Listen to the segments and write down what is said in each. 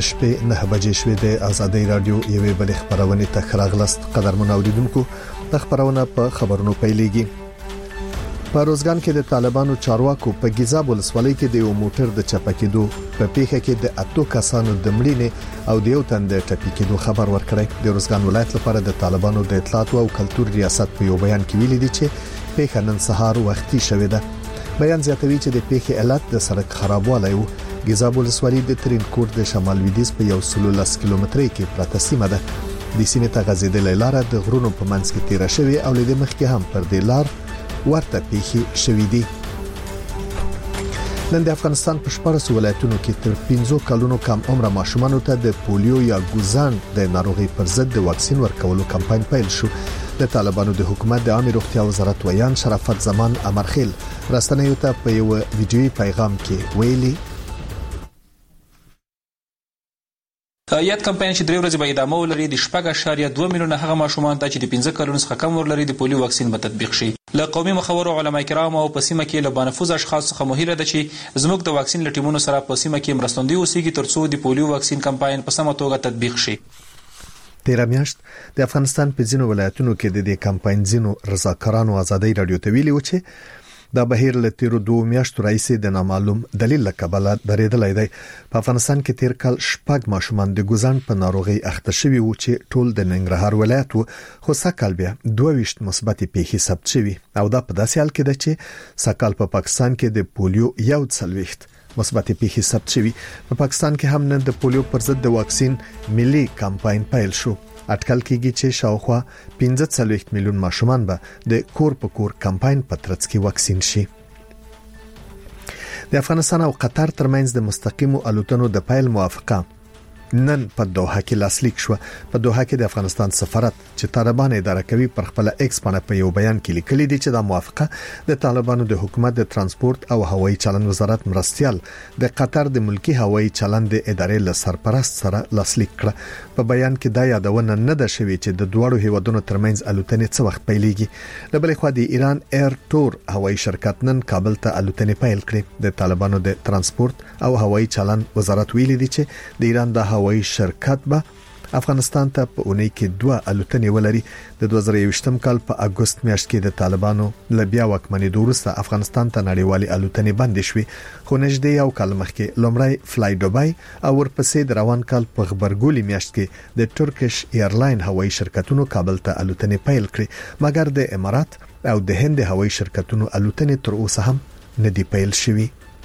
د شپې 9 بجې شوې د آزادۍ رادیو یوې بل خبرونه ته راغلست. قدرمن اوریدونکو د خبرونه په خبرونو پیلېږي. په روزګان کې د طالبانو چارواکو په ګیزاب ولسوالۍ کې د یو موټر د چپکېدو په پیښه کې د 8 کسانو د مړینې او د یو تن د ټپي خبر ورکړی. د روزګان ولایت لپاره د طالبانو د اطلاعات او کلتور ریاست په یو بیان کې ویلي دي چې پیښه نن سهار وختي شوې ده. بیان زیاتوي چې د پیښې علت د سړک خرابوالی وو. ګیزاب ولسوالۍ د ترینکوټ د شمال لویدیځ په 110 کیلومترۍ کې پراته سیمه ده. د سیمې ته غځېدلې لار د غرونو په منځ کې تیر شوی او لید مخکې هم پر دې لار ورته پیښې شوې دي. نن د افغانستان په 14 ولایتونو کې تر 15 کلونو کم عمر ماشومانو ته د پولیو یا ګوزان د ناروغي پر ضد د واکسین ورکولو کمپاین پیل شو. د طالبانو د حکومت د عامه روغتیا وزارت ویان شرافت زمان امرخیل رسنیو ته په یو ویډیوي پیغام کې ویلي یاد کمپاین چې 3 ورځې به ادامه ولري د 4.2 میلیونه هغه ماشومان ته چې د 15 کلونو څخه کم عمر لري د پولیو واکسین به تطبیق شي. له قومي مخورو علما کرام او په سیمه کې له بانفوذ اشخاص څخه مهیره ده چې زموږ د واکسین لټیمونو سره په سیمه کې مرستندوی اوسېږي ترڅو د پولیو واکسین کمپاین په سمه توګه تطبیق شي. تیر میاشت د افغانستان په ځینو ولایتونو کې د دې کمپاین ځینو رضاکارانو آزادۍ رادیو ته ویلي و چې دا بهیر له تیرو 2 میاشتو راځي د نامعلوم دلیل لکبله درېدلای دی. په افغانستان کې تیر کال 6 ماشومان د ګوزان په ناروغي اخته شوي وو چې ټول د ننګرهار ولایت وو. خو سکهال بیا 22 مثبت پیښې ثبت شوي او دا په داسې حال کې ده چې سکهال په پاکستان کې د پولیو یو څلويخت مثبت پیښې ثبت شوي. په پاکستان کې هم نن د پولیو پر ضد د واکسین ملي کمپاین پیل شو. اټکل کېږي چې شاوخوا 15 میلیون ماشومان به د کور په کور کمپاین په ترڅ کې واکسین شي. د افغانستان او قطر ترمنځ د مستقیمو الوتنو د پیل موافقه نن په دوحه کې لاسلیک شو. په دوحه کې د افغانستان سفارت چې طالبان اداره کوي پر خپل ایکس باندې په یو بیان کې لیکلي دي چې دا موافقه د طالبانو د حکومت د ترانسپورت او هوایي چلند وزارت مرستيال د قطر د ملکی هوایي چلند ادارې له سرپرست سره لاسلیک کړه. په بیان کې دا یادونه نه ده شوې چې د دوړو هیوادونو ترمنځ الوتنې څه وخت پیلېږي. له بل خوا د ایران ایر ټور هوایي شرکت نن کابل ته الوتنې پیل کړې. د طالبانو د ترانسپورت او هوایي چلند وزارت ویلي دي چې د ایران د هوایي شرکت به افغانستان ته په اونۍ کې 2 الوتنې ولري. د 2023م کال په اگست میاشت کې د طالبانو لبیا واکمنۍ وروسته افغانستان ته نړیوالې الوتنې بند شوې. خو نږدې یو کال مخکې لومړی فلای دوبای او ورپسې د روان کال په خبرګولي میاشت کې د ترکیش ایرلاین هوایي شرکتونو کابل ته الوتنې پیل کړې. مګر د امارات او د هند هوایي شرکتونو الوتنې تر اوسه هم نه دی پیل شوي.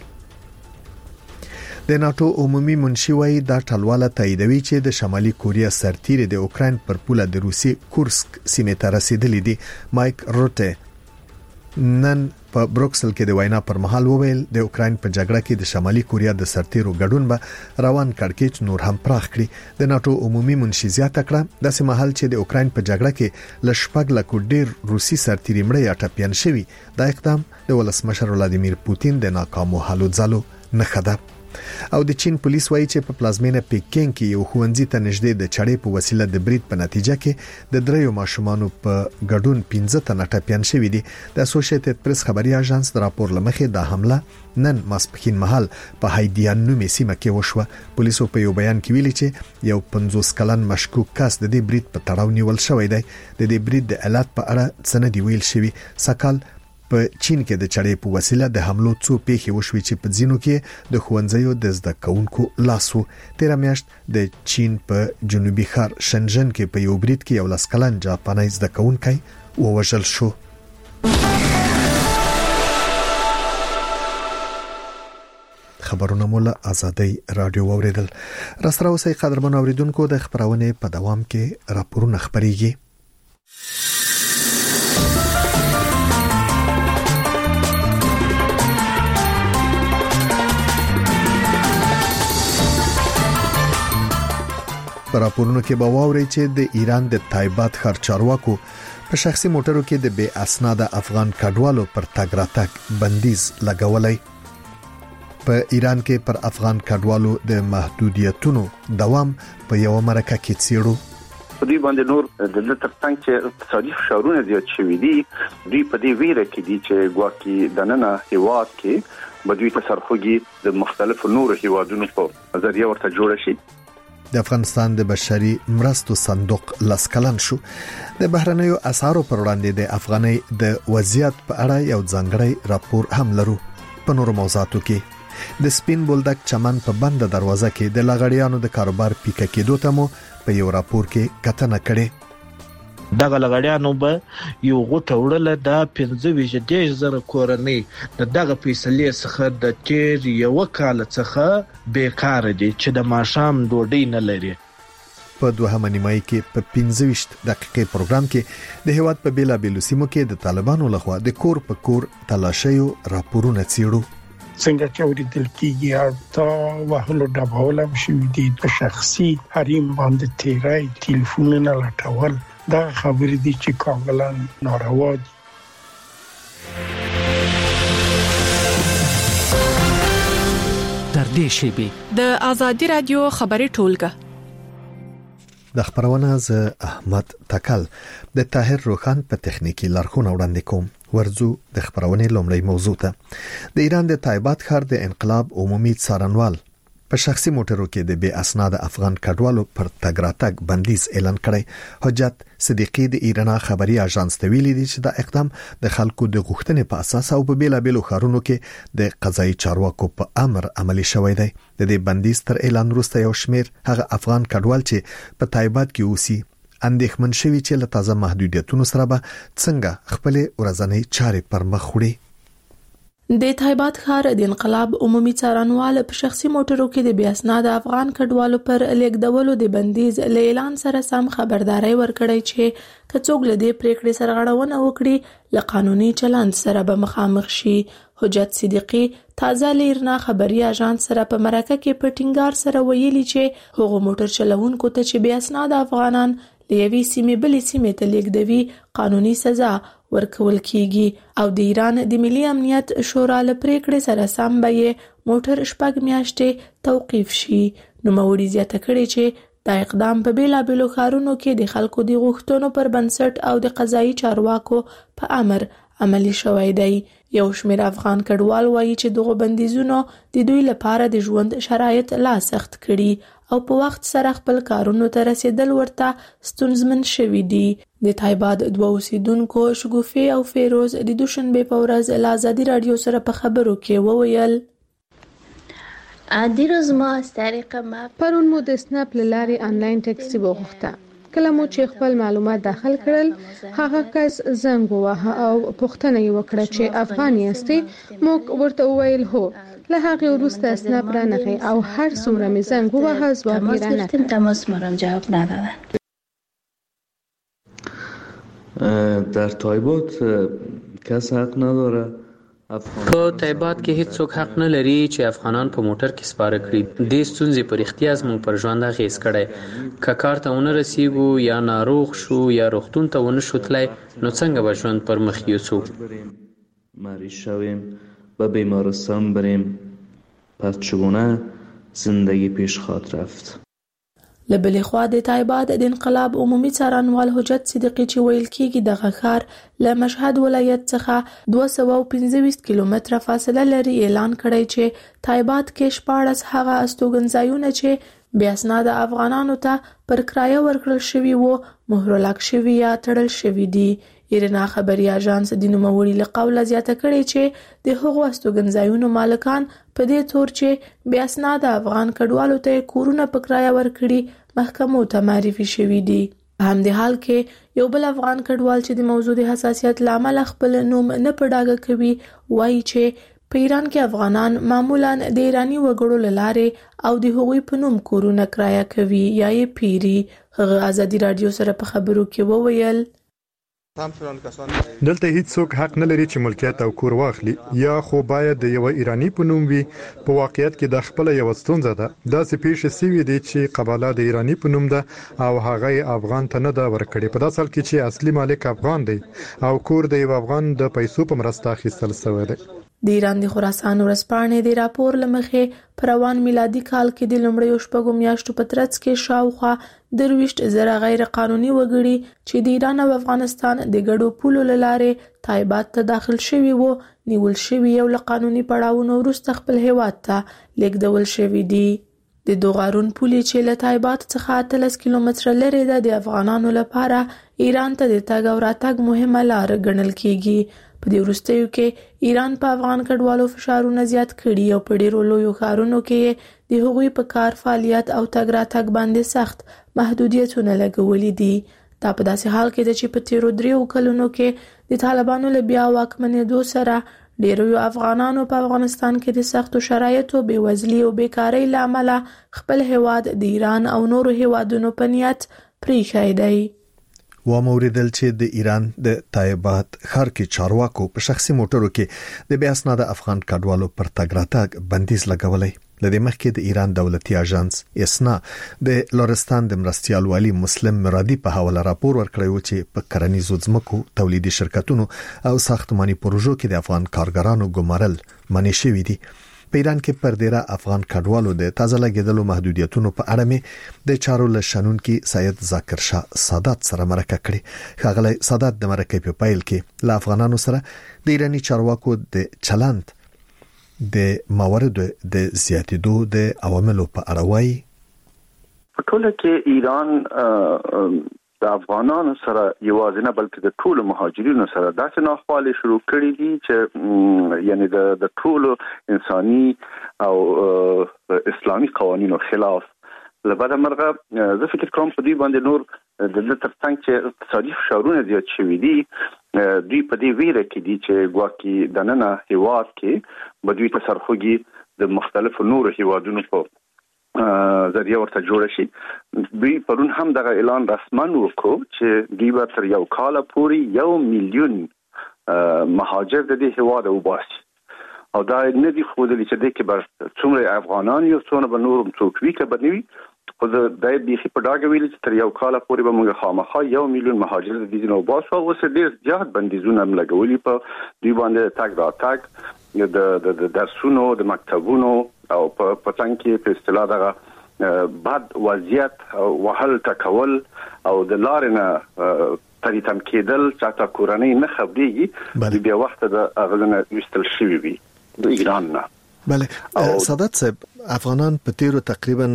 د ناتو عمومي منشي وايي دا ټلواله تاییدوي چې د شمالي کوریا سرتیري د اوکراین پر پوله د روسي کورسک سیمې ته رسیدلې دي. مایک روټه نن په بروکسل کې د وینا پر مهال وویل د اوکراین په جګړه کې د شمالي کوریا د سرتیرو ګډون به روان کړکېچ نور هم پراخ کړي. د ناتو عمومي منشي زیاته کړه د سیمه حل چې د اوکراین په جګړه کې لشپګ لکو ډیر روسي سرتیري مړ یا ټپيان شوي. دا اقدام د ولسمشر ولادیمیر پوتین د ناکامو هلو ځلو نه ده. او د چین پولیس وایي چې په پلازمینه پیکینګ کې یو ښوونځي ته نږدې د چړې په وسیله د برید په نتیجه کې د 3 ماشومانو په ګډون 15 تنه ټپيان شوي دي. د اسوسییټډ پریس خبري اژانس د راپور لمخې د حمله نن ماسپخین مهال په هایدیان نومي سیمه کې وشوه. پولیسو په یو بیان کې ویلي چې یو 50 کلن مشکوک کس د دې برید په تړاو نیول شوی دی. د دې برید د علت په اړه څه نه دی ویل شوی. سکهال په چین کې د چړې په وسیله د حملو څو پیښې وشوي چې په ځینو کې د ښوونځیو د زده کوونکو لاسو. تیر میاشت د چین په جنوبي ښار شنژن کې په یو برید کې یو لسکلن جاپاني زده کوونکی ووژل شو. خبرونه مولا آزادۍ رادیو اوریدل. راستره اوسئ قدرمن اوریدونکو د خبرونه په دوام کې راپورونه خبريږي. راپورونو کې به واوري چې د ایران د تایبات ښار چارواکو په شخصي موټرو کې د بے اسناده افغان کډوالو پر تګ راتګ بندیز لګولای. په ایران کې پر افغان کډوالو د محدودیتونو دوام په یو مرکه کې څیړو. په دې باندې نور د ترڅنګ چې اقتصادي فشارونه زیات شوي دي، دوی په دې ویره کې دي چې ګواکې د نن هیواد کې بدوی تصرفګي د مختلفو نور هیوادونو په ذریعہ ورته جوړ شي. د افغانستان د بشري مرستو صندوق لسکلن شو. د بهرنیو اسعارو پر وړاندې د افغاني د وضعیت په اړه یو ځانګړی راپور هم لرو. په نورو موضوعاتو کې د سپین بولدک چمن په بند دروازه کې د لغړیانو د کاروبار پیکه کېدو ته مو په یو راپور کې کتنه کړې. دغه لغړیانو به یو غوټه وړله د 15,000 کورنۍ د دغه فیصلې څخه د تیر یو کال څخه بیکار دي چې د ماښام ډوډۍ نه لري. په دوهمه نیمایي کې په 15 دقیقې پروګرام کې د هیواد په بیلابیلو سیمو کې د طالبانو لخوا د کور په کور تلاشیو راپورونه څیړو. څنګه چې اوریدل کېږي تا وهلو ډبول هم شوي دي، په شخصي حریم باندې تیرای ټلیفونونه لټول، دا خبرې دي چې کاملا ناروا دي. تر دې شیبې د آزادي رادیو خبري ټولګه د خبرونه ز احمد تکل د طاهر روخان په تخنیکی لارښوونه وړاندې کوم. ورځو د خبرونه لومړی موضوع ته. د ایران د تایبات ښار د انقلاب عمومي څارنوال په شخصي موټرو کې د بے اسناد افغان کډوالو پر تګ راتګ بندیز اعلان کړی. حجت صدیقی د ایران خبري اژانس ته ویلي دي چې دا اقدام د خلکو د غوښتنې په اساس او په بیلابیلو ښارونو کې د قضایي چارواکو په امر عملی شوی دی. د دې بندیز تر اعلان وروسته یو شمیر هغه افغان کډوال چې په تایبات کې اوسي اندېښمن شوي چې له تازه محدودیتونو سره به څنګه خپل ورځنی چارې پر مخ وړي. د تایبات ښار د انقلاب عمومي څارنوال په شخصي موټرو کې د بې اسناد افغان کډوالو پر لیږدولو د بندیز اعلان سره سم خبرداري ورکړی چې کڅوګ له دې پریکړې سره غړونه وکړي له قانوني چلند سره به مخامخ شي. حجت صدیقی تازه لیرنا خبري اژانس سره په مرکه کې په ټینګار سره ویلي چې هغه موټر چلوونکو ته چې بې اسناد افغانان لیوي سیمې بلې سیمې ته لیږدوي قانوني سزا ورکول کیږي او د ایران د ملي امنیت شورا له پریکړې سره سم به موټر شپږ میاشتې توقیف شي. نو موري زیاته کړي چې دا اقدام په بیلابیلو ښارونو کې د خلکو د غوښتنو پر بنسټ او د قضایي چارواکو په امر عملی شوی دی. یو شمیر افغان کډوال وایي چې دغه بندیزونو د دوی لپاره د ژوند شرایط لا سخت کړي او په وخت سره خپل کارونو ته رسیدل ورته ستونزمن شوي دي. د تایبات دوه اوسیدونکو شګوفي او فیروز د دوشنبه په ورځ له آزادي رادیو سره په خبرو کې وویل دیروز ما از طریق مپ پرون مو د سناپ لاري آنلاین ټیکسي وغوښته. کله مو چې خپل معلومات داخل کړل هغه کس زنګ ووهه او پوښتنه یې وکړه چې افغان یاستئ. موږ ورته وویل هو. له هغه وروسته سناپ رانغی او هر څومره مې زنګ ووهه ځواب یې رانکړ. تماس مرام جواب ندادن. در تایبات کس حق نداره. په تایبات کې هیڅ څوک حق نه لري چې افغانان په موټر کې سپاره کړي. د ستونزې پر اختیار زموږ پر ژوند اغېز کړی. که کار ته ونه رسیږو یا ناروغ شو یا روغتون ته ونه شو تلای نو څنګه به ژوند پر مخ یوسو؟ مریض شویم به بیمارستان بریم پس چگونه زندگی پیش خواهد رفت. لبلې خوا د تایبات د انقلاب عمومي څارنوال حجت صدیقی چې ویل کېږي دغه ښار له مشهد ولایت څخه 225 کیلومتره فاصله لري اعلان کړی چې تایبات کې 14 هغه استوګنځایونه چې بې اسناد افغانانو ته پر کرایه ورکړل شوي وو مهرلک شوي یا تړل شوي دي. ایرنا خبري اژانس د نوموړي له قوله زیاته کړي چې د هغو استوګنځایونو مالکان په دې تور چې بې اسناد افغان کډوالو ته کورونه په کرایه ورکړي محکمو ته معرفي شوي دي. په همدې حال کې یو بل افغان کډوال چې د موضوع د حساسیت لامل خپل نوم نه په ډاګه کوي وایي چې په ایران کې افغانان معمولا د ایرانی وګړو لاره او د هغوی په نوم کورونه کرایه کوي یا یې پیری. هغه آزادي رادیو سره په خبرو کې وویل دلته هیڅ څوک حق نه لري چې ملکیت او کور واخلي یا خو باید د یو ایرانی په نوم وي. په واقعیت کې د خپل یو ستونزه ده داسې پیښ شوې دي چې قباله د ایرانی په نوم ده او هغه افغان ته نه دا ورکړي. په داسې حال کې چې اصلي مالک افغان دی او کور د یو افغان د پیسو په مرسته اخیستل شوی دی. د ایران د خراسان ورځپاڼې د راپور لمخې په روان میلادي کال کې د لومړیو شپږو میاشتو په ترڅ کې شاوخوا 23,000 غیر قانوني وګړي چې د ایران او افغانستان د ګډو پولو له لارې تایبات ته داخل شوي وو نیول شوي او له قانوني پړاوونو وروسته خپل هیواد ته لیږدول شوي دي. د دوغارون پولې چې له تایبات څخه 13 کیلومتره لرې ده د افغانانو لپاره ایران ته د تګ او راتګ مهمه لار ګڼل کیږي. په دې وروستیو کې ایران په افغان کډوالو فشارونه زیات کړي او په ډیرو لویو ښارونو کې د هغوی په کار فعالیت او تګ راتګ باندې سخت محدودیتونه لګولي دي. دا په داسې حال کې ده چې په تیرو 3 کلونو کې د طالبانو له بیا واکمنېدو سره ډیرو افغانانو په افغانستان کې د سختو شرایطو، بېوزلۍ او بیکارۍ له امله خپل هیواد د ایران او نورو هیوادونو په نیت پریښی دی. وموریدل چې د ایران د تایبات ښار کې چارواکو په شخصي موټرو کې د بیا اسناد افغان کډوالو پر تګ راتګ بندیز لګولای. لدې مخکې د ایران دولتي اژانس اسنا د لورستان د مرستیال والی مسلم مرادي په حواله راپور ورکړی و چې په کرنیزو ځمکو تولیدي شرکتونو او ساختماني پروژو کې د افغان کارګرانو ګمارل منع شوی دي. په ایران کې پر ډیره افغان کډوالو د تازه لګیدلو محدودیتونو په اړه مې د چارو له شنونکي سید ذاکر شاه سادات سره مرکه کړې. ښاغلی سادات د مرکې په پیل کې له افغانانو سره د ایرانی چارواکو د چلند د موارد د زیاتېدو د عواملو په اړه وایي. په ټوله کې ایران د افغانانو سره یوازې نه بلکې د ټولو مهاجرینو سره داسې ناخوالې شروع کړې دي چې یعنی د ټولو انساني او اسلامي قوانینو خلاف. لبعد مرغه زه فکر کوم په دې باندې نور د ترڅنګ چې اقتصادي فشارونه زیات شوي دي، دوی په دې ویره کې دي چې ګواکې د نن هیواد کې بدوی تصرفګي د مختلفو نورو هیوادونو په ذریعہ ورته جوړ شي. دوی پرون هم دغه اعلان رسمن وکړو چې دوی به تر 1 کال پورې 1 میلیون مهاجر د دې هیواد وباسي او دا نه دي خوذلی چې د کې بر څومره افغانان یو څونه به نورم څوک وی کې بنوي خو د بیخي په ډاګه ویل چې تر 1 کال پورې به موږ خامخا 1 میلیون مهاجر د دې نو وباسو او څه ډیر زیات بندیزونه لګولي په دوی باندې تاګ راتګ د درسونو د مکتبونو او په څنګه کې په اصطلاح دغه بعد وضعیت وهل تکول او د لارنه تریتم کېدل چاته کورنۍ نه خبريږي بیا وخت د اغلنه وستل شوی وي د ایران نه. بله سادات صاحب، افغانان په تیرو تقریبا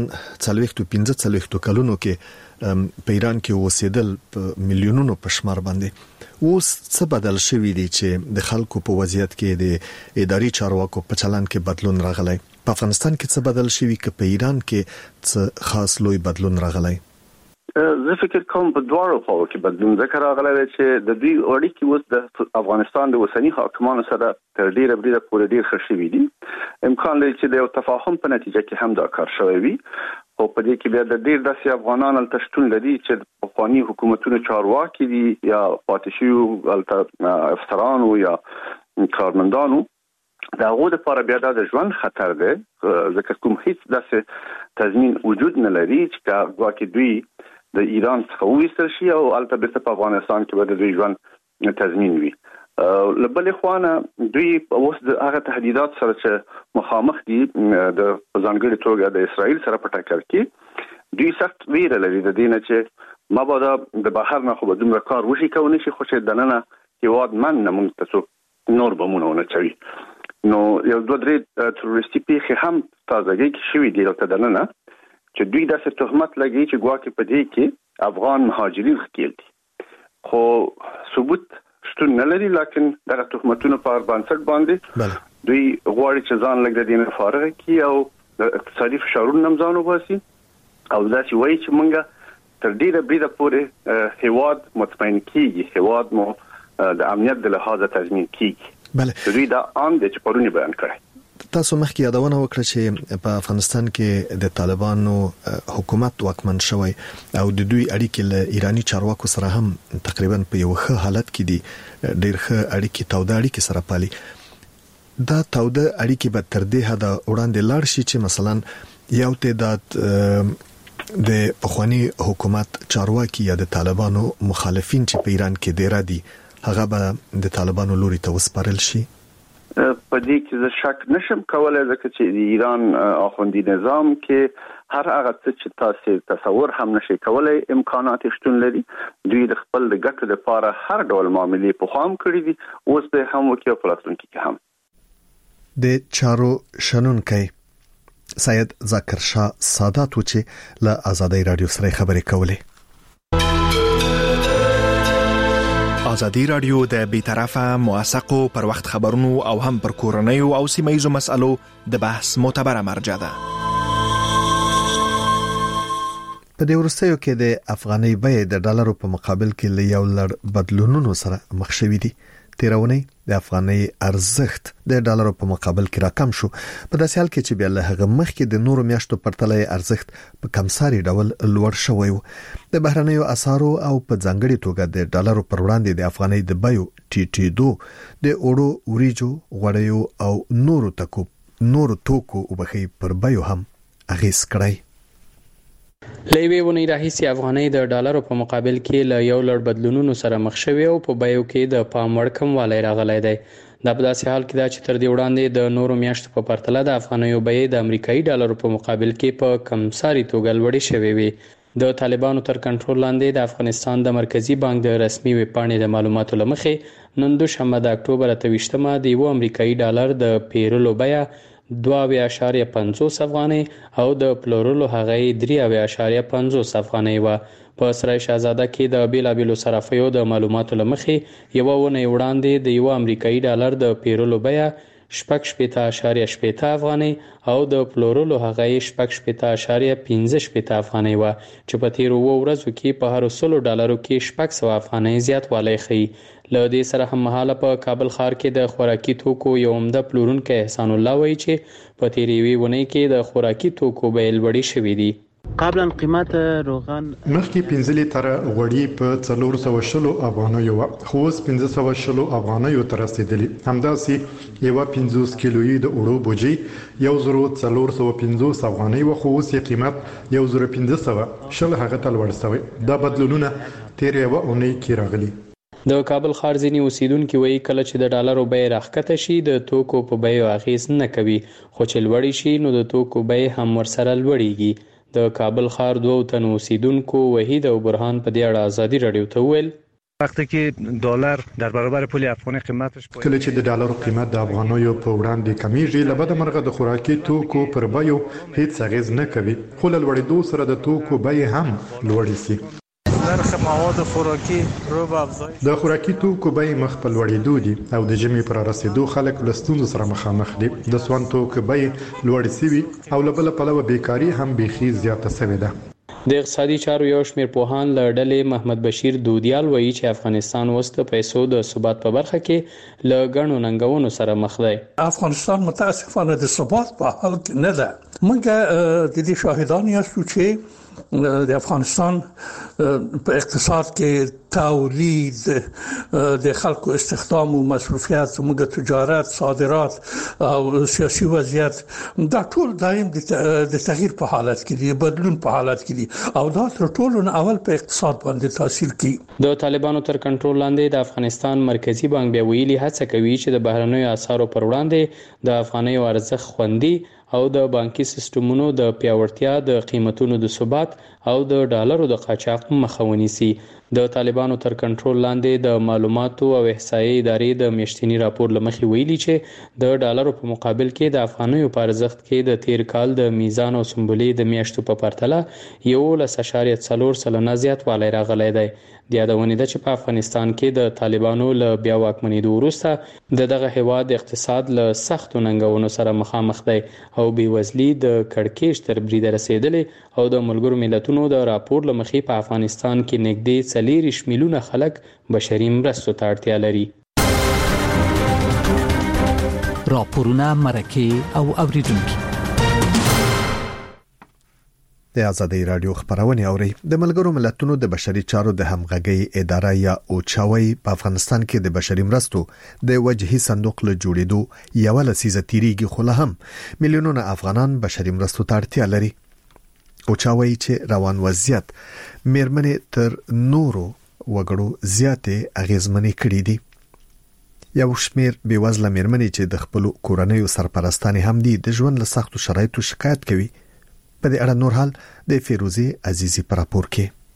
45 کلونو کې په ایران کې اوسېدل په میلیونونو په شمار باندې. اوس څه بدل شوی دی چې د خلکو په وضعیت کې د اداري چارواکو په چلن کې بدلون راغلی؟ په افغانستان کې څه بدل شوی که په ایران کې څه خاص لوی بدلون راغلی؟ زه فکر کوم په دواړو خواو کې بدلون ذکر راغلی چې د دوی اړیکې اوس د افغانستان د اوسنی حاکمانو سره تر ډیره بریده پورې ډیر ښه شوي دي. امکان لري چې د یو تفاهم په نتیجه کې هم دا کار شوی وي. او په دې کې بیا د ډیر داسې افغانان هلته شتون لري چې د پخواني حکومتونو چارواکي دي یا پاتې شوي هلته افسرانو یا کارمندانو. د هغو لپاره بیا دا د ژوند خطر دی، ځکه کوم هیڅ داسې تضمین وجود نه لري چې ګواکې دوی د ایران څخه وېستل شي او هلته بیرته په افغانستان کې به د دوی ژوند تضمین وي. له بلې خوا دوی اوس د هغه تهدیدات سره چې مخامخ دي د ځانګړي توګه د اسرائیل سره په ټکر کې دوی سخت ویره لري د دې نه چې مابادا د بهر نه خو به دومره کار وشي کولی شي خو چې دننه هیواد من نه موږ ته څوک نور بمونه ونه چوي. نو یو 2-3 تروریستي پیښې هم تازګۍ کې شوي دي دلته دننه چې دوی داسې تهمت لګي چې ګواکې په دې کې افغان مهاجرین ښکیل دي، خو ثبوت شتون نه لري. لکن دغه تهمتونه په بنسټ باندې دوی غواړي چې ځان لږ د دې نه فارغ کړي او د اقتصادي فشارونو نه ځان وباسي او داسې وایي چې موږ تر ډیره بریده پورې هیواد مطمئن کیږي، هیواد مو د امنیت د لحاظه تضمین کیږي. دوی دا عام دي چې پرونی بیان کړی. تاسو مخکې یادونه وکړه چې په افغانستان کې د طالبانو حکومت واکمن شوی او د دوی اړیکې له ایرانی چارواکو سره هم تقریبا په یو ښه حالت کې دي، ډېر ښه اړیکې، توده اړیکې سره پالي. دا توده اړیکې به تر دې حده وړاندې لاړ شي چې مثلا یو تعداد د پخوانی حکومت چارواکي یا د طالبانو مخالفین چې په ایران کې ډیر دي هغه به د طالبانو لوري ته وسپارل شي؟ په دې کې زه شک نشم کولای ځکه چې د ایران اخوندي نظام کې هر هغه څه چې تاسو تصور هم نشئ کولای امکانات شتون لري. دوی د خپل د ګټو لپاره هر ډول معاملې په خام کړې دي، اوس به هم وکړي په راتلونکي کې هم. د چارو شنونکي سید ذاکر شاه سادات و چې له آزادۍ رادیو سره خبرې کولې. آزادی رادیو د بی‌طرفه موثقو پر وخت خبرونو او هم پر کورنیو او سیمه‌یزو مسالو د بحث معتبره مرجع ده. په دې وروستیو کې د افغاني بیه د ډالرو په مقابل کې له یو لړ بدلونونو سره مخ شوې دي. تیرونی د افغاني ارزښت د ډالرو په مقابل کې راکم شو، په داسې حال کې چې بیا له هغه مخکې د نورو میاشتو پرتله ارزښت په کمساري ډول لوړ شوی و. د بهرنیو اسعارو او په ځانګړي توګه د ډالرو پر وړاندې د افغاني د بیو ټیټېدو د اوړو، وریجو، غوړیو او نورو توکو وبخي پر بیو هم اغیز کړی. لوی ونی راهیسي افغاني د ډالرو په مقابل کې له یو لړ بدلونونو سره مخ شوی او په بیو کې د پام وړ کموالی راغلی دی. دا په داسې حال کې دا چې تر دې وړاندې د نورو میاشتو په پرتله د افغانیو بیې د امریکایي ډالرو په مقابل کې په کمساري توګه لوړې شوې وي. د طالبانو تر کنټرول لاندې د افغانستان د مرکزی بانک د رسمي ویبپاڼې د معلوماتو لمخې نن دوشنبه د اکتوبر 28مه د یو امریکایي ډالر د پیرلو بیه 2.50 افغانۍ او د پلورلو هغه 3.50 افغانۍ و. په سرای شاهزاده کې د بیلابیلو صرافیو د معلوماتو لمخې یو ونې وړاندې د یو امریکایي ډالر د پیرلو بیه 6.80 افغانۍ او د پلورلو هغه 6.15 افغانۍ و چې په تیرو ورځو کې په هر 100 ډالرو کې 600 افغانۍ زیاتوالی ښیي. له دې سره هم مهاله په کابل ښار کې د خوراکي توکو یو عمده پلورونکی احسان الله وایي چې په تیرې ونې کې د خوراکي توکو بیې لوړې شوې دي. قبلا قیمت روغن مخکې 15 لیټره غوړي په 420 افغانیو خو اوس 520 افغانیو ته رسیدلی. همداسې یو 50 کیلویي د اوړو بوجي 1450 افغانۍ خو اوس یې قیمت 1500 هغه ته لوړ شوی. دا بدلونونه تیرې ونې کې راغلي. د کابل ښار ځینې اوسیدونکو وایي کله چې د ډالرو بیې راښکته شي د توکو په بیو اغیز نه کوي، خو چې لوړې شي نو د توکو بیې هم ورسره لوړېږي. د کابل ښار 2 تن اوسیدونکو وحید او برهان په دې اړه آزادي رادیو ته وویل وقتی که دلار در برابر پول افغاني قیمتش کله چې د ډالرو قیمت د افغانیو په وړاندې کمیږي لبد مرغه د خوراکي توکو پر بیو هیڅ اغیز نه کوي، خو له لوړېدو سره د توکو بیې هم لوړې شي. نرخ مواد خوراکي رو به افزایش د خوراکي توکو بیې مخ په لوړېدو دي او د ژمي پر رسیدو خلک له ستونزو سره مخامخ دي. د سون توکو بیې لوړې شوي او له بل پلوه بیکاري هم بیخي زیاته شوې ده. د اقتصادي چارو یو شمېر پوهان له ډلې محمد بشیر دودیال وایي چې افغانستان اوس د پیسو د ثبات په برخه کې له ګڼو ننګونو سره مخ دی. افغانستان متاسفانه د ثبات په حال کې نه ده. موږ د دې شاهدان یاستو چې د افغانستان په اقتصاد کې تولید د خلکو استخدام او مصرفیات، موږ تجارت، صادرات او سیاسي وضعیت دا ټول دایم د تغییر په حالت کې دي، بدلون په حالت کې دي او دا تر ټولو اول په اقتصاد باندې تاثیر کوي. د طالبانو تر کنټرول لاندې د افغانستان مرکزی بانک بیا ویلي هڅه کوي چې د بهرنیو اسعارو پر وړاندې د افغانیو ارزښت خوندي او د بانکي سیستمونو د پیاوړتیا، د قیمتونو د ثبات او د ډالرو د قاچاق مخه ونیسي. د طالبانو تر کنټرول لاندې د معلوماتو او احصایې ادارې د میاشتني راپور لمخې ویلي چې د ډالرو په مقابل کې د افغانیو په ارزښت کې د تیر کال د میزان او سمبولې د میاشتو په پرتله 11.4 زیاتوالی راغلی دی. د یادونې ده چې په افغانستان کې د طالبانو له بیا واکمنېدو وروسته دغه هیواد اقتصاد له سختو ننګونو سره مخامخ دی او بېوزلي د کړکېچ تر بریده رسېدلې او د ملګرو ملتونو د راپور له مخې په افغانستان کې نږدې 40 میلیونه خلک بشري مرستو ته اړتیا لري. راپورونه، مرکې او اوریدونکي د آزادۍ رادیو خبرونه اوري. د ملګرو ملتونو د بشري چارو د همغږي اداره یا اوچاوي په افغانستان کې د بشري مرستو د وجهي صندوق له جوړېدو یو لسیزه تیریږي، خو له هم میلیونونه افغانان بشري مرستو ته اړتیا لري. اوچاوي چې روان وضعیت میرمنې تر نورو وګړو زیاتې اغیزمنې کړې دي. یو شمیر بیوزله میرمنې چې د خپل کورنۍ سرپرستانې هم دي د ژوند له سختو شرایطو شکایت کوي. په دې اړه نور حال د فیروزي عزیزی پر راپور کې.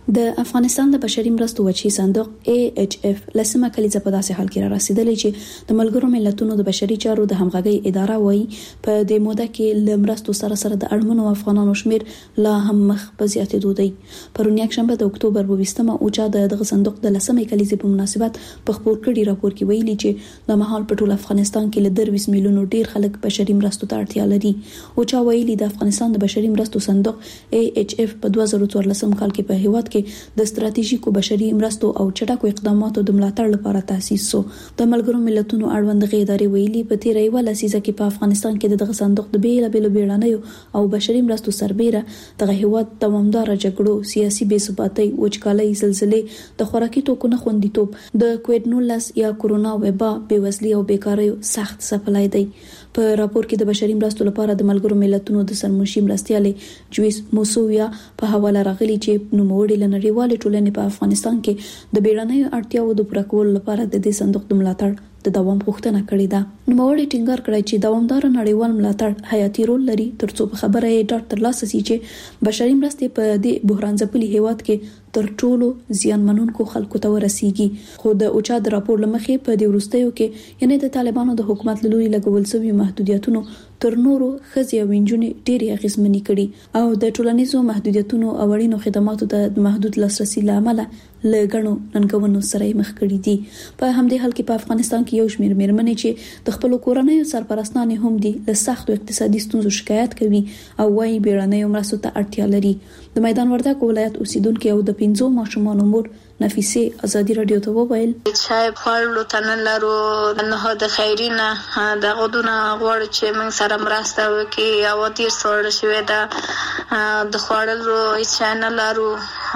د افغانستان د بشري مرستو وچی صندوق AHF لسمه کلیزه په داسې حال کې را رسیدلې چې د ملګرو ملتونو د بشري چارو د همغږي اداره وایي په دې موده کې لمرستو سره د اړمنو افغانانو شمیر لا هم مخ په زیاتېدو دی. پرون یکشنبه د اکتوبر 20مه اوچا دغه صندوق د لسمه کلیزه په مناسبت په خپور کړي راپور کې ویلي چې د مهال په ټول افغانستان کې ل 20 میلیونو ډیر خلک بشري مرستو ته اړتیا لري. اوچا ویلي د افغانستان د بشري مرستو صندوق AHF په 2014 کال کې په هیواد د ستراتیژیکو بشري مرستو او چټکو اقداماتو د ملاتړ لپاره تاسیس شو. د ملګرو ملتونو اړوند غیداري ویلي په تیرې یو لسیزه کې په افغانستان کې دغه صندوق د بیلابېلو بیړنیو او بشري مرستو سربېره دغه هیواد دوامدار جګړو، سیاسي بې ثباتۍ، وچکالۍ، زلزلې، د خوراکي توکو نه خوندیتوب، د کووډ-19 یا کورونا وبا، بېوزلي او بیکارۍ سخت څپلای دی. په راپور کې د بشري مرستو لپاره د ملګرو ملتونو د سرمنشي مرستیالې جویس موسویا په حواله راغلي چې نوموړي لنړیوالې ټولنې په افغانستان کې د بیړنیو اړتیاوو د پوره کولو لپاره د دې صندوق د ملاتړ د دوام غوښتنه کړې ده. نوموړي ټینګار کړی چې دوامدار نړیوال ملاتړ حیاتي رول لري ترڅو په خبره یې ډاډ ترلاسه شي چې بشري مرستې په دې بحران ځپلي هیواد کې تر ټولو زیانمنونکو خلکو ته ورسیږي. خو د اوچا د راپور لمخې په دې وروستیو کې یعنی د طالبانو د حکومت له لوري لګول شوی محدودیتونو تر نورو ښځې او نجونې ډېرې اغېزمنې کړي او د ټولنیزو محدودیتونو او اړینو خدماتو ته محدود لاسرسي لامل له غنو ننګونو سره مخ کړي دي. په همدې حال کې په افغانستان کې یو شمېر میرمنې چې د خپل کورنۍ سرپرستانې هم دي له سختو اقتصادي ستونزو شکایت کوي او وايي بیړنیو مرستو ته اړتیا لري. د میدان وردګ ولایت اوسیدونکو او د 5 ماشومانو مور نفیسه ازادي رادیو ته وویل چې خپل تنن لرو نه د خیرینه د غدونه غوړ چې موږ سره مرسته وکي او تیر سره شوی دا د خړلو چینل لرو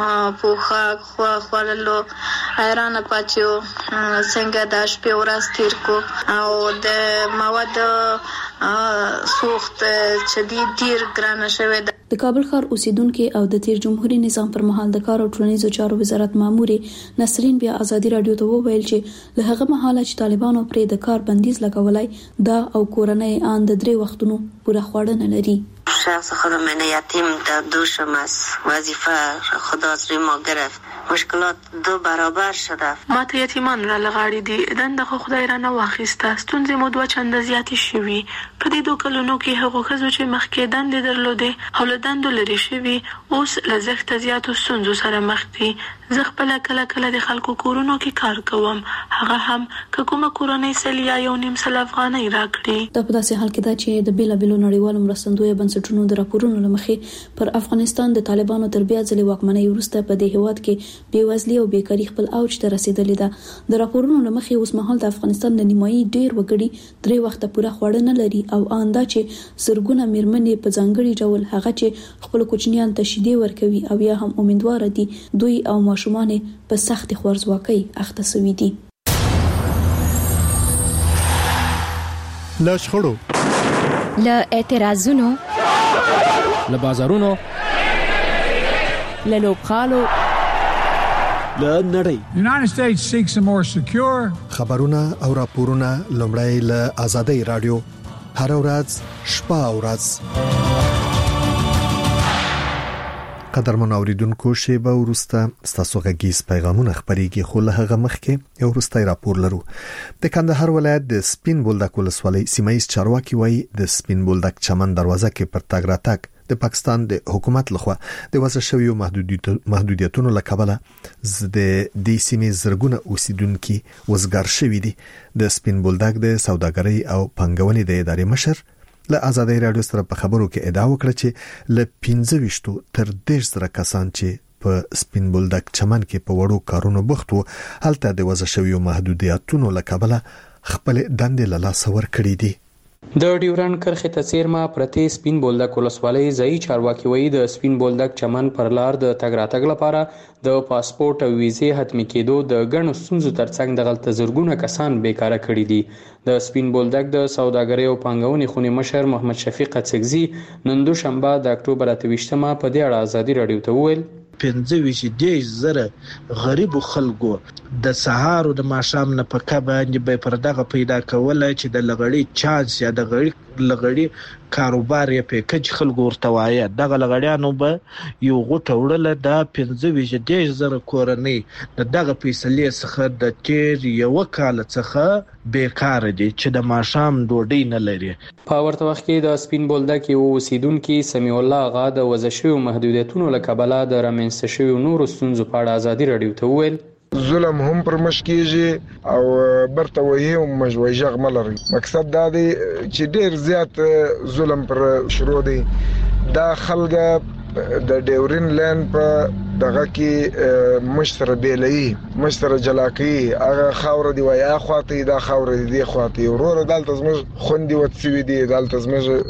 په خړلو ایران پاتیو څنګه د شپې ورځ تیر کو او د مواد سوخت چې ډیر ګرانه شوی دا. د کابل ښار اوسیدونکو او د تیر جمهوریت نظام پر مهال د کار او ټولنیزو چارو وزارت ماموري نسرین بیا ازادي رادیو ته وویل چې له هغه مهاله چې طالبانو پرې د کار بندیز لګولای دا او کورنۍ ان د 3 وختونو پوره خواړه نه لري. شخص خودم من یتیم در دوشم است وظیفه خدا از روی ما گرفت مشکلات 2 برابر شده. ما ته یتیمان را لغاړي دي دنده خو خدای را نه واخیسته ستونزې مو 2 چنده زیاتې شوي په دې 2 کلونو کې هغه خزو چې مخکې دندې درلودې او له دندو لري شوي اوس له زښت زیاتو ستونزو سره مخ دي. زه خپل کله د خلکو کورونو کې کار کوم هغه هم کومه کورنۍ سلیا یو نیم سل افغانۍ راکړي. د په داسې حال کې دا چې د بیلابېلو نړیوالو مرستندوی بنسټونو د راپورونو لمخې پر افغانستان د طالبانو تر بیا ځلې واکمنۍ وروسته په دې هیواد کې بېوزلي او بیکاری خپل اوج ته رسیدلې ده. د راپورونو لمخې اوس مهال د افغانستان د نیمایي ډیر وګړي 3 وخته پوره خواړه نه لري او آندا چې زرګونه میرمنې په ځانګړي ډول هغه چې خپل کوچنیان ته شیدې ورکوي او یا هم امیدوار دي دوی او ماشومان په سخت خوارځواکۍ اخته شوي دي. له شخړو، له اعتراضونو، له بازارونو، له لوبغالو، له نړۍ. United States seeks a more secure. خبرونه او راپورونه لومړی له آزادۍ رادیو هر ورځ شپه او ورځ. قدرمن اوریدونکو شیبه ورسته ستاسو غږیز پیغامونه خبريږي خو له هغه مخکې یو وروستی راپور لرو. د کندهار ولایت د سپین بولدک ولسوالۍ سیمایي چارواکي وایي د سپین بولدک چمن دروازه کې پر تاګ راتګ د پاکستان د حکومت لخوا د وضع شویو محدودیتونو لکبله د دې سیمې زرګونه اوسیدونکو وزګار شوي دي. د سپین بولدک د سوداګرۍ او پنګونې د ادارې مشر له آزادۍ رادیو سره په خبرو کې ادعا وکړه چې له 15 تر 10 کسان چې په سپین بولدک چمن کې په وړو کارونو بوخت وو هلته د وضع شویو محدودیتونو لکبله خپل دندې له لاسه ورکړي دي. د ډیورن کرښې ته څیرمه پرتی سپین بولدک ولسوالۍ ځایي چارواکي وایي د سپین بولدک چمن پر لار د تګ راتګ لپاره د پاسپورت او ویزې حتمي کېدو د ګڼو ستونزو ترڅنګ دغلته زرګونه کسان بیکاره کړي دي. د سپین بولدک د سوداګرۍ او پانګونې خونې مشر محمد شفیق قڅګزي نن دوشنبه د اکتوبر 28 په دې اړه آزادي رادیو ته وویل 15,000 غریب خلکو د سهار او د ماښام نه پکا باندې به پر دغه پیدا کوله چې د لغړی چانس یا د غړي لغړی کاروبار یې پیکج خلکو ورته وایي دغه لغړیانو به یو غوټه وړله د 15,000 کورنۍ دغه فیصلې څخه د تیر یو کال څخه بیکار دي چې د ماښام ډوډۍ نه لري. په ورته وخت کې د سپین بولدک یو اوسیدونکي سمیع الله آغا د وضع شویو محدودیتونو له کبله د رامنځته شویو نورو ستونزو په اړه ازادي راډیو ته وویل ظلم هم پر مش کیږي او برته وایي او مجوجغ ملري. مقصد دا دی چې ډیر زیات ظلم پر شروع دی. دا خلګه د ډیورین لین په دغه کې مشتر بیلئی مشتر جلاکی هغه خاور دی وای اخواته دا خاور دی خواته ورور دلته زموږ خوندې وڅوي دي دلته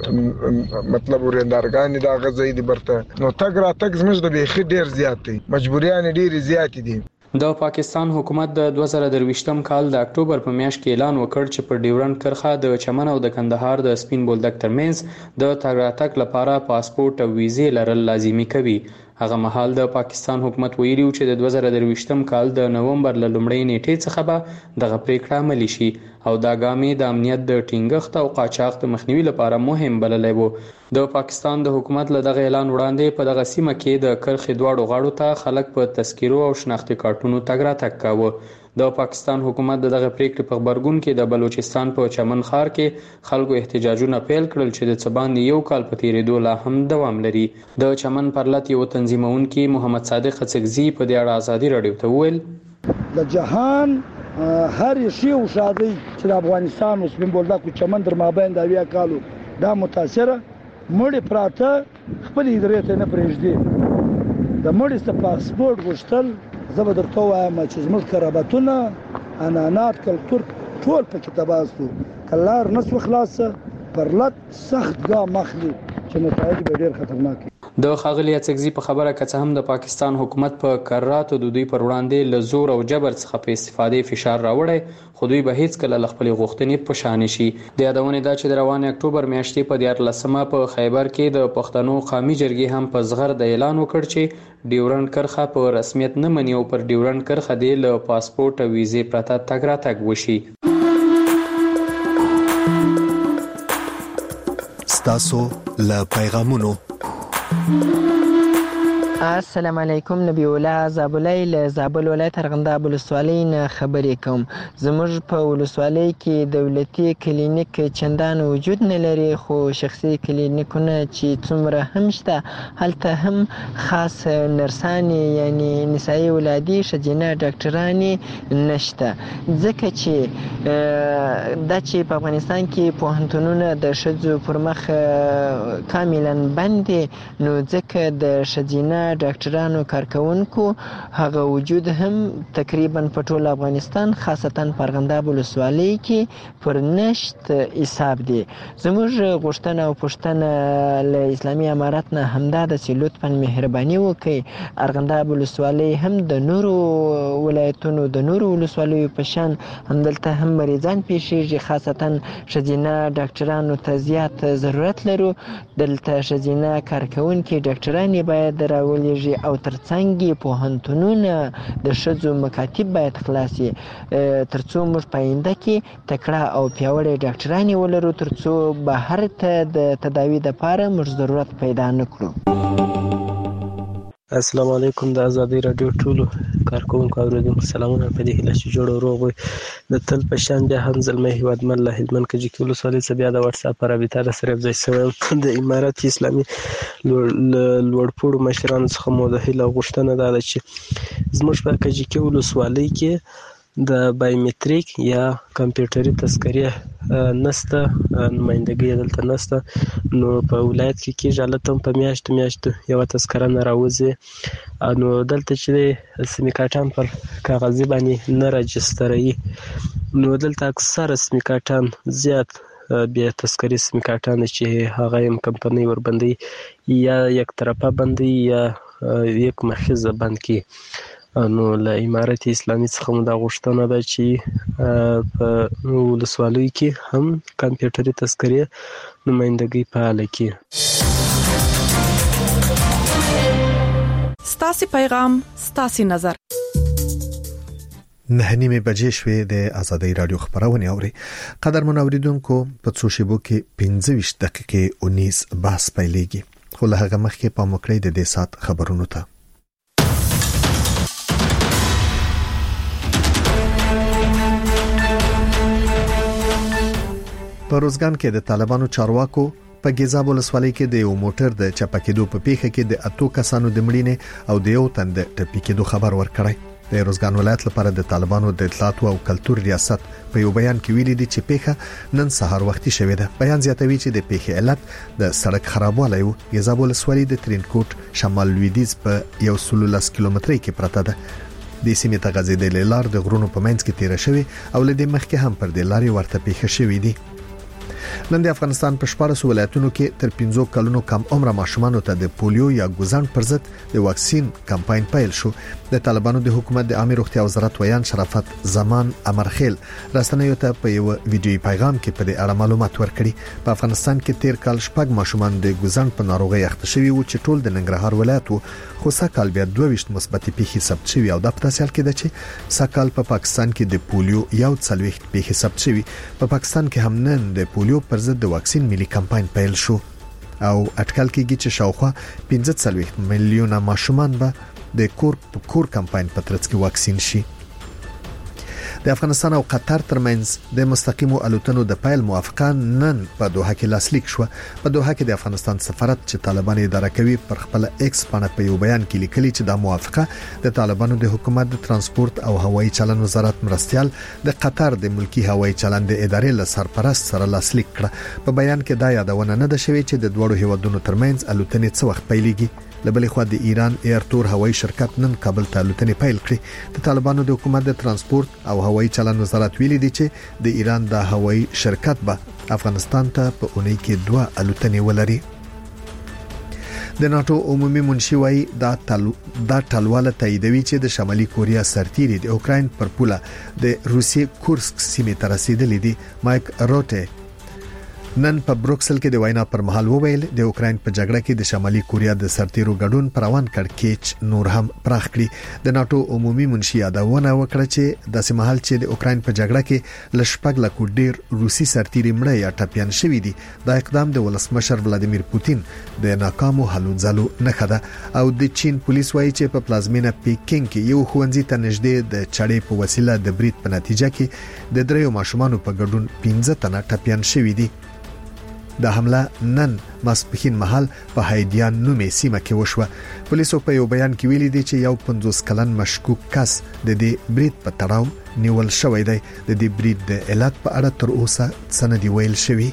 زموږ مطلب ورندارګان دا غزې دي برته نو تګ را تګ زموږ د بیخي ډیر زیات دي مجبوریان ډیر زیات دي. د پاکستان حکومت د 2023م کال د اکتوبر په میاشت کې اعلان وکړ چې پر ډیورنډ کرښه د چمن او د کندهار د سپین بولدک ترمنځ د تګ راتګ لپاره پاسپورت او ویزې لرل لازمي کوي. هغه مهال د پاکستان حکومت ویلي چې د 2023م کال د نومبر له لومړۍ نیټې څخه به دغه پریکړه عملي شي او دا ګامې د امنیت د ټینګښت او قاچاق د مخنیوي لپاره مهم بللی و. د پاکستان د حکومت له دغه اعلان وړاندې په دغه سیمه کې د کرښې دواړو غاړو ته خلک په تذکیرو او شناختي کارتونو تګ راتګ کاوه. د پاکستان حکومت دغه پریکړې په خبرګون کې د بلوچستان په چمن ښار کې خلکو احتجاجونه پیل کړل چې د څه باندې یو کال په تیریدو لا هم دوام لري. د چمن پرلط یو تنظیمونکي محمد صادق خڅکزي په دې اړه ازادي راډیو ته وویل د جهان هر شی او شادي چې د افغانستان او سپین بولدک او چمن در مابین د اویا کالو دا متاثره مړی پراته خپل ادارې ته نه پرېږدي. د مړی څخه پاسپورت غوښتل زه به درته وایم چې زموږ قرابتونه عنعنات کلتور ټول پکې تباه شو. کلار نسو خلاصه پرلط سخت ګام اخلي چې نتایج به ډېر خطرناک. د ښاغلي اڅکزي په خبره که څه هم د پاکستان حکومت په قراراتو د دوی پر وړاندې له زور او جبر څخه په استفادې فشار راوړی خو دوی به هیڅکله له خپلې غوښتنې په شا نشي. د یادونې دا چې د روانې اکتوبر میاشتې په 14مه په خیبر کې د پښتنو قومي جرګې هم په زغر د اعلان وکړ چې ډیورنډ کرښه په رسمیت نه مني او پر ډیورنډ کرښه دی له پاسپورت او ویزې پرته تګ راتګ وشي. ستاسو له پیغامونو السلام علیکم نبی الله زابلای له زابل ولایت ارغنداب ولسوالۍ نه خبرې کوم. زموږ په ولسوالۍ کې دولتي کلینیک چندان وجود نه لري خو شخصي کلینیکونه چې څومره هم شته هلته هم خاص نرسانې یعنی نسایي ولادي ښځینه ډاکټرانې نشته ځکه چې دا چې په افغانستان کې پوهنتونونه د ښځو پر مخ کاملا بند دي نو ځکه د ښځینه ډاکټرانو کارکونکو هغه وجود هم تقریبا په ټول افغانستان خاصتا په ارغنداب ولسوالۍ کې پر نشت حساب دي. زموږ غوښتنه او پوښتنه له اسلامي امارت نه همدا ده چې لطفا مهرباني وکړي ارغنداب ولسوالۍ هم د نورو ولایتونو د نورو ولسوالیو په شان همدلته هم مریضان پیښیږي خاصتا ښځینه ډاکټرانو ته زیات ضرورت لرو. دلته ښځینه کارکونکي ډاکټرانې باید راولېږي او ترڅنګ پوهنتونونه د ښځو مکاتب باید خلاص شي ترڅو موږ په آینده کې تکړه او پیاوړې ډاکټرانې ولرو ترڅو بهر ته د تداوي لپاره موږ ضرورت پیدا نه کړو. السلام علیکم د ازادي راډیو ټولو کارکونکو اوریدونکو سلامونه په دې هیله چې جوړ روغ وي د تل په شان بیا هم زلمی هیوادمن له هلمند کجکي ولسوالۍ څخه بیا د واتساپ په رابطه را سره یوځای شوی د امارت اسلامي لوړپوړو مشرانو څخه مو د هیله غوښتنه دا ده چې زموږ په کجکي ولسوالۍ کې د بایومتریک یا کمپیوټري تذکرې نسته نمایندګي دلته نسته نو په ولایت کې کېږي هلته هم په میاشتو یوه تذکره نه راوځي نو دلته چې سمې کارټان پر کاغذي باندې نه راجستروي نو دلته اکثره سمې کارټان زیات بیا تذکرې سمې کارټان چې هغه هم کمپنۍ وربندوي یا یک طرفه بندوي یا یک مخیزه بند کړي. نو له امارت اسلامي څخه مو دا غوښتنه ده چې په ولسوالیو کې هم کمپیوټري تذکرې نمایندګي فعاله کړي. ستاسو پیغام ستاسو نظر 9:30 بجې شوې د آزادۍ رادیو خبرونه اوري. قدرمن اوریدونکو په څو شیبو کې 25 دقیقې 19 بحث پیلېږي. خو له هغه مخکې په مکړې د دې سات خبرونو ته. په روزګان کې د طالبانو چارواکو په ګیزاب ولسوالۍ کې د یو موټر د چپکېدو په پیښه کې د 8 کسانو د مړینې او د یو تن د ټپي کېدو خبر ورکړی. د روزګان ولایت لپاره د طالبانو د اطلاعات او کلتور ریاست په یو بیان کې ویلي دي چې پیښه نن سهار وختي شوې ده. بیان زیاتوي چې د پیښې علت د سړک خرابوالی او ګیزاب ولسوالۍ د ترینکوټ شمال لویدیځ په 113 کیلومترۍ کې پرته ده. د سیمې ته غځېدلې لار د غرونو په منځ کې تیره شوې او له دې مخکې هم پر دې لارې ورته پیښه شوې دي. نن د افغانستان په 14 ولایتونو کې تر 15 کلونو کم عمر ماشومانو ته د پولیو یا ګوزن پر ضد د واکسین کمپاین پیل شو. د طالبانو د حکومت د عامه روغتیا وزارت ویان شرافت زمان امرخیل رسنیو ته په یو ویډیوي پیغام کې په دې اړه معلومات ورکړي. په افغانستان کې تیر کال شپږ ماشومان د ګوزن په ناروغي اخته شوي وو چې ټول د ننګرهار ولایت وو. خو سکهال بیا 22 مثبت پیښې ثبت شوي او د پتاسیال کې ده چې سکهال په پاکستان کې د پولیو یو څلويخت پیښې ثبت شوي. په پاکستان کې هم نن د پولیو پر ضد د واکسین ملي کمپاین پیل شو او اټکل کېږي چې شاوخوا 15 میلیونه ماشومان به د کور کمپاین په ترڅ کې واکسین شي. د افغانستان او قطر ترمنځ د مستقیمو الوتنو د پیل موافقه نن په دوحه کې لاسلیک شو. په دوحه کې د افغانستان سفارت چې طالبان اداره کوي پر خپل ایکس باندې په یو بیان کې لیکلي چې دا موافقه د طالبانو د حکومت د ترانسپورت او هوایي چلند وزارت مرستيال د قطر د ملکی هوایي چلند ادارې له سرپرست سره لاسلیک کړه. په بیان کې دا یادونه نه ده شوې چې د دوړو هیوادونو ترمنځ الوتنې څه وخت پیلېږي. لبلې خو د ایران ایرتور هوایي شرکت نن کابل ته الوتنې پیل کړې. د طالبانو د حکومت د ترانسپورت او هوایي چلند وزارت ویلي دی چې د ایران د هوایي شرکت به افغانستان ته په اونۍ کې 2 الوتنې ولري. د ناتو عمومي منشي وايي دا ټلواله تاییدوي چې د شمالي کوریا سرتیري د اوکراین پر پوله د روسي کورسک سیمې ته رسیدلې دي. مایک روټه نن په بروکسل کې د وینا پر مهال وویل د اوکراین په جګړه کې د شمالي کوریا د سرتیرو ګډون پروان کړکېچ نور هم پراخ کړي. د ناتو عمومي منشي یادونه وکړه چې د سیمهال چې د اوکراین په جګړه کې لشپګ لکو ډیر روسي سرتیري مړه یا ټپيان شوي دي. دا اقدام د ولسمشر ولادیمیر پوتین د ناکامو هلو ځلو نښه ده او د چین پولیس وایي چې په پلازمینه پیکینګ کې یو ښوونځي ته نږدې د چړې په وسیله د برید په نتیجه کې د 3 ماشومانو په ګډون 15 تنه ټپيان شوي دي. د حمله نن ماسپخین محل په هایدیان نومې سیمه کې وشوه. پولیسو په یو بیان کې ویلي دي چې یو 50 کلن مشکوک کس د دې برید په تړاو نیول شوی دی. د دې برید د علت په اړه تر اوسه څه نه دی ویل شوی.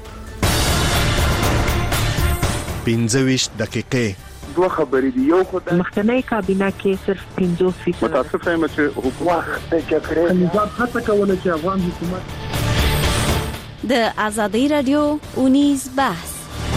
15 دقیقې دوه خبرې دي. یو خو د مخکنی کابینه کې صرف 50% متاسفه یم چې حکومت د جګړې نظام هڅه کوله چې افغان حکومت د آزادۍ رادیو اونیز بحث.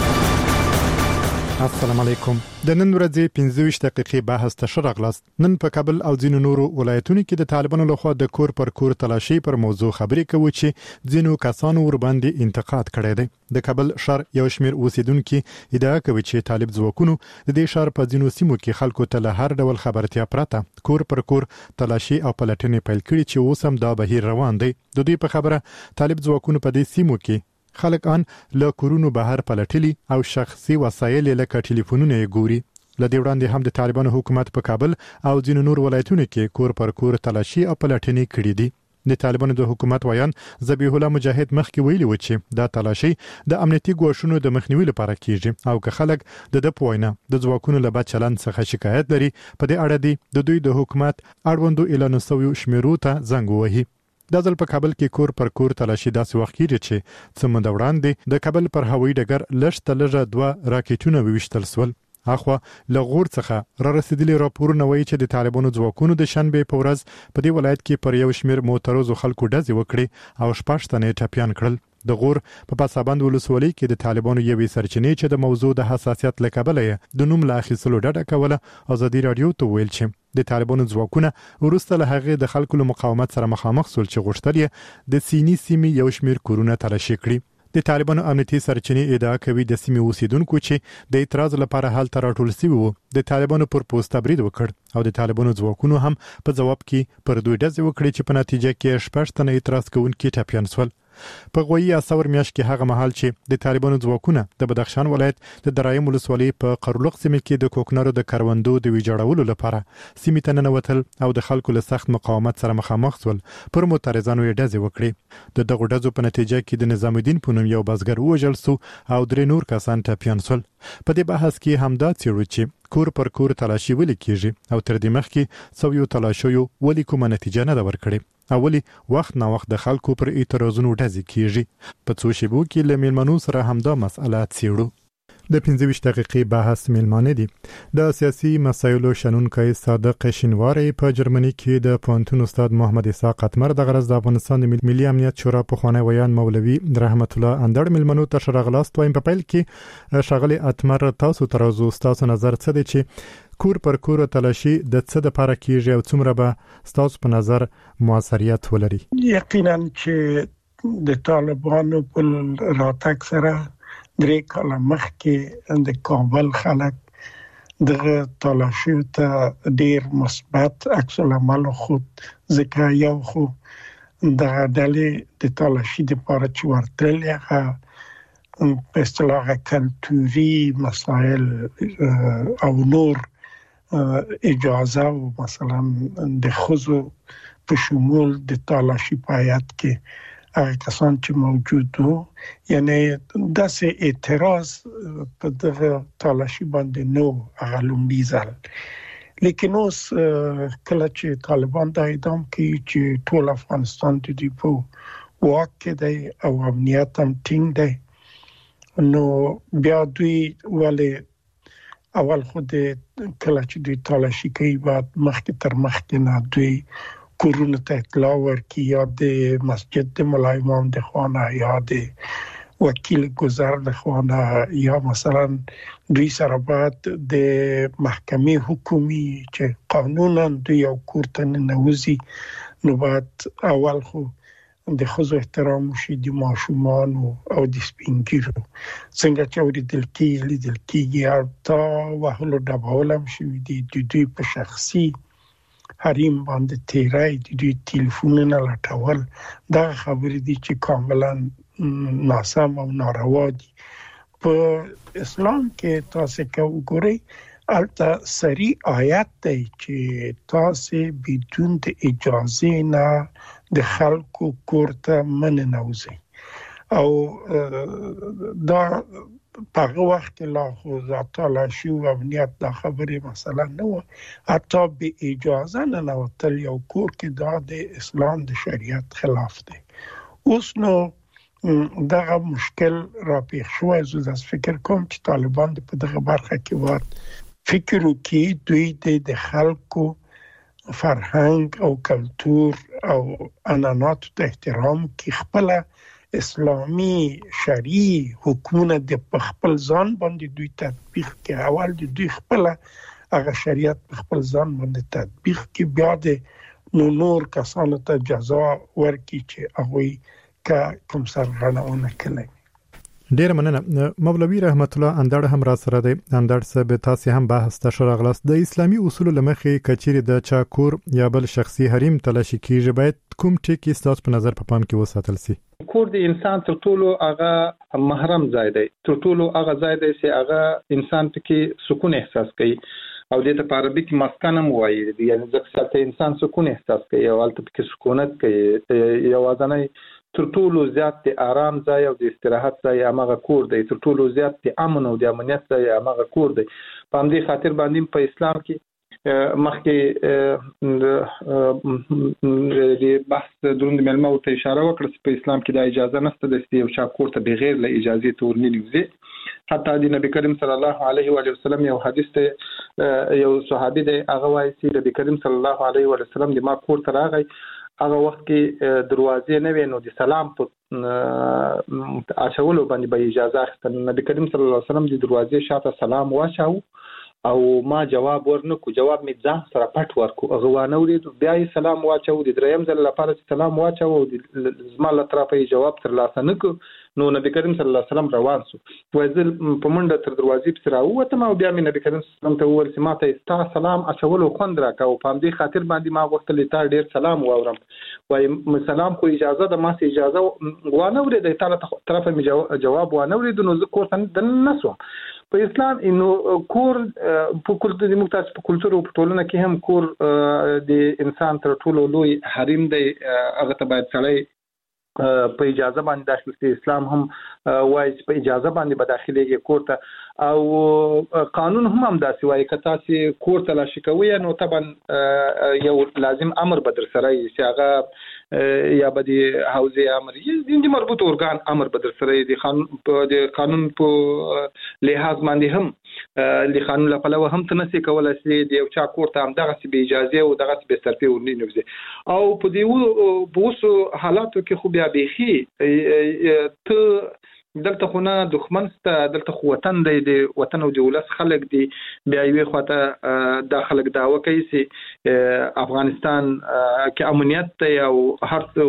السلام علیکم. د نن ورځې 25 دقیقې بحث ته شرغلاست. نن په کابل او ځینو نورو ولایتونو کې د طالبانو لخوا د کور پر کور تلاشي پر موضوع خبرې کوي چې ځینو کسانو ور باندې انتقاد کړی دی. د کابل شهر یو شمېر اوسیدونکو ادعا کوي چې طالب ځواکونو د دې شهر په ځینو سیمو کې خلکو ته له هر ډول خبرتیا پرته کور پر کور تلاشي او پلټنې پیل کړي چې اوس هم دا بهیر روان دی. د دوی په خبره طالب ځواکونو په دې سیمو کې خلک ان له کورونو بهر پلټلي او شخصي وسایل لکه ټلیفونونه ګوري. لدې وړاندې هم د طالبانو حکومت په کابل او ځینو نور ولایتونو کې کور پر کور تلاشي او پلټنې کړې دي. د طالبانو د حکومت ویان ذبیح الله مجاهد مخکې ویلي و چې دا تلاشي د امنیتي ګواښونو د مخنیوي لپاره کیږي او که خلک د پوینه د ځواکونو له بد چلند څخه شکایت لري په دې اړه د دوی د حکومت اړوندو اعلان شوی شمیرو ته زنګ ووهي. د ځل په کابل کې کور پر کور تلاشي داسې وخت کېږي چې څه مده وړاندې د کابل پر هوایي ډګر لږ 2 راکټونه وویشتل سول. اخوا لغور څخه را رسیدلي راپورونه وایي چې د طالبانو ځواکونو د شنبه په ورځ په دې ولایت کې پر یو شمېر موتروزو خلکو ډزې وکړي او 6 تنه ټپيان کړل. د غور په پاسابند ولسوالۍ کې د طالبانو یوې سرچینې چې د موضوع د حساسیت لکبله د نوم لا اخیستلو ډډه کوله آزادي رادیو ته ویل چې د طالبانو ځواکونه ورسته له هغه د خلکو له مقاومت سره مخامخ سول چې غوښتل د سینی سیمې یو شمېر کورونه تلاشي کړي. د طالبانو امنیتي سرچینې ادعا کوي د سیمې اوسیدونکو چې د اعتراض لپاره هلته راټول شوي وو د طالبانو پر پوسټ تبرید وکړ او د طالبانو ځواکونو هم په جواب کې پر دوی ډزې وکړې چې په نتیجه کې 6 تنه اعتراض کوونکي ټپیان شول. په غوي اسور میاشت کې هغه مهال چې د طالبانو ځواکونه د بدخشان ولایت د درایم ولسوالۍ په قرلق سیمه کې د کوکنارو د کروندو د ویجاړولو لپاره سیمې ته ننوتل او د خلکو له سخت مقاومت سره مخامخ شول پر معترضانو یې ډزې وکړې. د دغو ډزو په نتیجه کې د نظام الدین په نوم یو بزګر ووژل شو او 3 نور کسان ټپیان شول. په دې بحث کې همدا څیړو چې کور پر کور تلاشي ولې کیږي او تر دې مخکې سویو تلاشیو ولې کومه نتیجه نه ورکړي او ولې وخت نا وخت د خلکو پر اعتراضونو ډزې کیږي. په څو شیبو کې له میلمنو سره همدا مسأله څیړو. د 15 دقیقې بحث میلمانه دي. د سیاسي مسایلو شنونکي صادق شینواری په جرمني کې د پوهنتون استاد محمد اسحاق اتمر د غرض د افغانستان د ملي امنیت شورا په خوانی ویان مولوي رحمت الله اندړ میلمنو ته شرغلاست وایم. په پیل کې شغله اتمر تاسو ترازو تاسو نظر څه دی چې کور پر کور تلاشي د څه د لپاره کیږي او څومره به تاسو په نظر موثریت ولري؟ یقینا چې د طالبانو په راتګ سره 3 کاله مخکې د کابل خلک دغه تلاشي ته ډیر مثبت عکس العمل خود ذکر یو خو د ډلې د تلاشي لپاره چې ورتل هغه په اصطلاح کلتوري مسائل او نور اجازه او مثلا د خزو په شمول د تلاشي پایت کې هغه کسان چې موجود وو یعنی داسې اعتراض په دغه تلاشي باندې نو هغه لومړی ځل. لیکن اوس کله چې طالبان دا اعلان کوي چې ټول افغانستان د دې په واک کې دی او امنیت هم ټینګ دی نو بیا دوی ولې اول خو د کله چې دوی تلاشي کوي بعد مخکې تر مخکې نه دوی کورونه ته اطلاع ورکړي یا د مسجد د مولا امام د خوانه یا د وکیل گذر د خوانه یا مثلا دوی سره بعد د محکمې حکومي چې قانونا دوی یو کور ته ننوځي نو بعد اول خو د خزو احترام شي د ماشومان او د سپینګیرو څنګه چې اوریدل کېږي تا وهلو ډبولم شي د دوی په شخصي حریم باندې تیرای د دوی ټلیفونونه لټول دا خبرې دي چې کاملا ناسم او ناروا دي. په اسلام کې تاسو وګورئ البته سری آیات دی چې تاسو بدون د اجازه نه د خلکو کوړه من نوځي او دا په وخت لا خو ذاتاله شو امنیت دا خبرې مثلا نو حتی به اجازه نه نوتل یو کور کې دا د اسلام د شریعت خلاف دی. اوس نو دغه مشکل را پیښ شوی زه فکر کوم چې طالبان په دغه برخه کې وات فکر وکړي دوی د خلکو فرهنګ او کلتور او عنعنات ته احترام کې خپل اسلامی شرعي حکومت د خپل ځان باندې دوی تطبیق کې اول دوی خپل هغه شریعت خپل ځان باندې تطبیق کې بیا د نور کسانو ته جزا ورکړي چې هغه کوم سرغړونه کوي. ډیر مننه. مولوي رحمت الله اندړ هم را سره دی. اندړ صاحب تاسو هم بحث ته شرغلاست. د اسلامي اصول لمخې کچېره د چا کور یا بل شخصي حریم تلاشي کیږي باید کوم ټکی ستاسو په نظر په پام کې وساتل شي؟ کور د انسان تر ټولو هغه محرم ځای دی، تر ټولو هغه ځای دی چې هغه انسان پکې سکون احساس کوي او د ته په عربي کې مسکن هم وایي، یعنی ځکه چې انسان سکون احساس کوي او البته پکې سکونت کوي. یوازنی تر ټولو زیات د آرام ځای او د استراحت ځای هغه کور دی، تر ټولو زیات د امن او د امنیت ځای هغه کور دی. په همدې خاطر باندې په اسلام کې مخکې د بحث دروند ملمه او ته اشاره وکړه چې په اسلام کې د اجازه نشته د یو چا کور ته بغیر له اجازه تور نه لوزي. حتی د نبی کریم صلی الله علیه و سلم یو حدیث ته یو صحابي دی هغه وایي چې نبی کریم صلی الله علیه و سلم د ما کور ته راغی، هغه وخت کې دروازې نه وې نو د سلام په اچولو باندې به اجازه اخیستل. نبی کریم صلی الله علیه و سلم د دروازې شاته سلام واچاو او ما جواب ورنکو، جواب می ځان سره پټ ورکو، هغه وانه ورید بیا یې سلام واچو، د دریم ځل لپاره سلام واچو او د زما له طرفه جواب تر لاسه نکو، نو نبی کریم صلی الله علیه وسلم روان سو وایي زه په منډه تر دروازې پسې راووتم او بیا مې نبی کریم صلی الله علیه وسلم ته وویل چې ما ته ستا سلام اچولو خوند راکاو په همدې خاطر باندې ما غوښتل تا ډېر سلام واورم وایي سلام خو اجازه ده ما سه اجازه وانه ورېده تا له طرفه مې جواب وانه ورېد نو زه کور ته دننه نسوم په اسلام انه کور په کلتور دیموکراسي په کلتور او په ټولنه کې هم کور د انسان تر ټولو لوی حریم دی هغه ته باید سړی په اجازه باندې داخل شي اسلام هم وایي په اجازه باندې به داخليږي کور ته او قانون هم داسې وایي که تاسو کور ته لاشي کوئ نو طبعا یو لازم امر به در سره یې هغه یا به د حوزې امر د مربوط ارګان امر به در سره یې د قانون په لحاظ باندې هم د قانون له پلوه هم ته نشي کولای چې د یو چا کور ته هم دغه به اجازه او دغه به صرفي ورننوځي او په دې بوسو حالاتو کې خو بیا بيخي ته دلته خو نه دښمن ست دلته خو وطن دی د وطن او د ولس خلک دی بیا یو خواته د خلک داوا کوي چې افغانستان کې امنیت دی او هر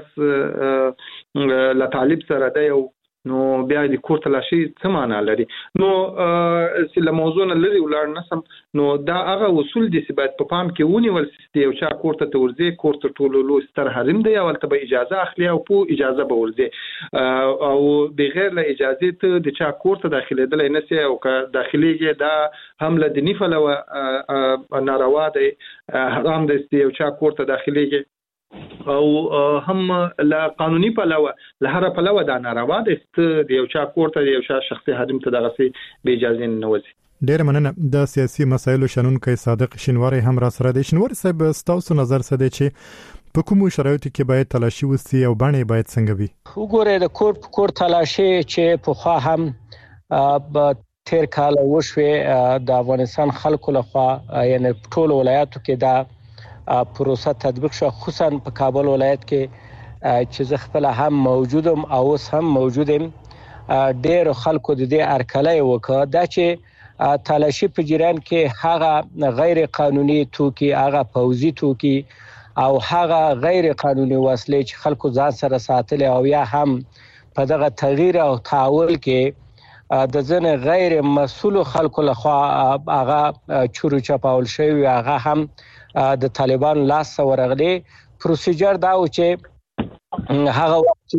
ولس له طالب سره دی نو بیا د کور تلاشي څه معنا لري نو چې له موضوع نه لري ولر نسم نو دا هغه اصول دي چې باید په پام کې ونیول شي یو چا کور ته ورځي کور ته ټولو لو ستر حریم دی او ته به اجازه اخلي او په اجازه به ورځي او بغیر له اجازه ته د چا کور ته داخليدل نه سي او که داخليږي دا حمله د نفله ناروا دی حرام دی یو چا کور ته داخليږي او هم لا قانوني پلوه له هر پلوه دا ناروا ده د یو چا کور ته یو چا شخصي حریم ته دغه سي به اجازه نه وځي ډیر مننه د سیاسي مسایلو شنونکو صادق شینواری هم را سره دي شینواری صاحب تاسو نظر څه دی چې په کومو شرایطو کې باید تلاشي وسي او باندې باید څنګه وي وګوره د کور تلاشي چې په خوا هم تیر کال وشوه د افغانستان خلکو لخوا یعنی ټول ولایاتو کې دا پروسه تطبیق شو خصوصا په کابل ولایت کې چې زه خپل هم موجودم او اوس هم موجودم ډېر خلکو د دې ارکلای وکړه دا چې تلاشي په جریان کې هغه غیر قانوني توکي هغه پوزي توکي او هغه غیر قانوني وسلې چې خلکو ځان سره ساتل او یا هم په دغه تغییر او تحول کې د ځنه غیر مسؤل خلکو لخوا هغه چورو چپاول شوی هغه هم د طالبان لاس ورغلي پروسیجر دا و چې هغه وخت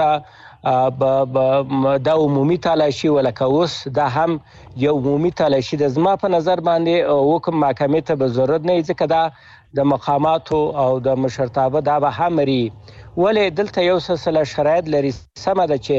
دلته د عمومي تلاشي ولکه اوس دا هم یو عمومي تلاشي د زما په نظر باندې حکم محکمې ته به ضرورت نه ځکه دا د مقاماتو او د مشرتابه دا به همري ولې دلته یو سلسله شرایط لري سم ده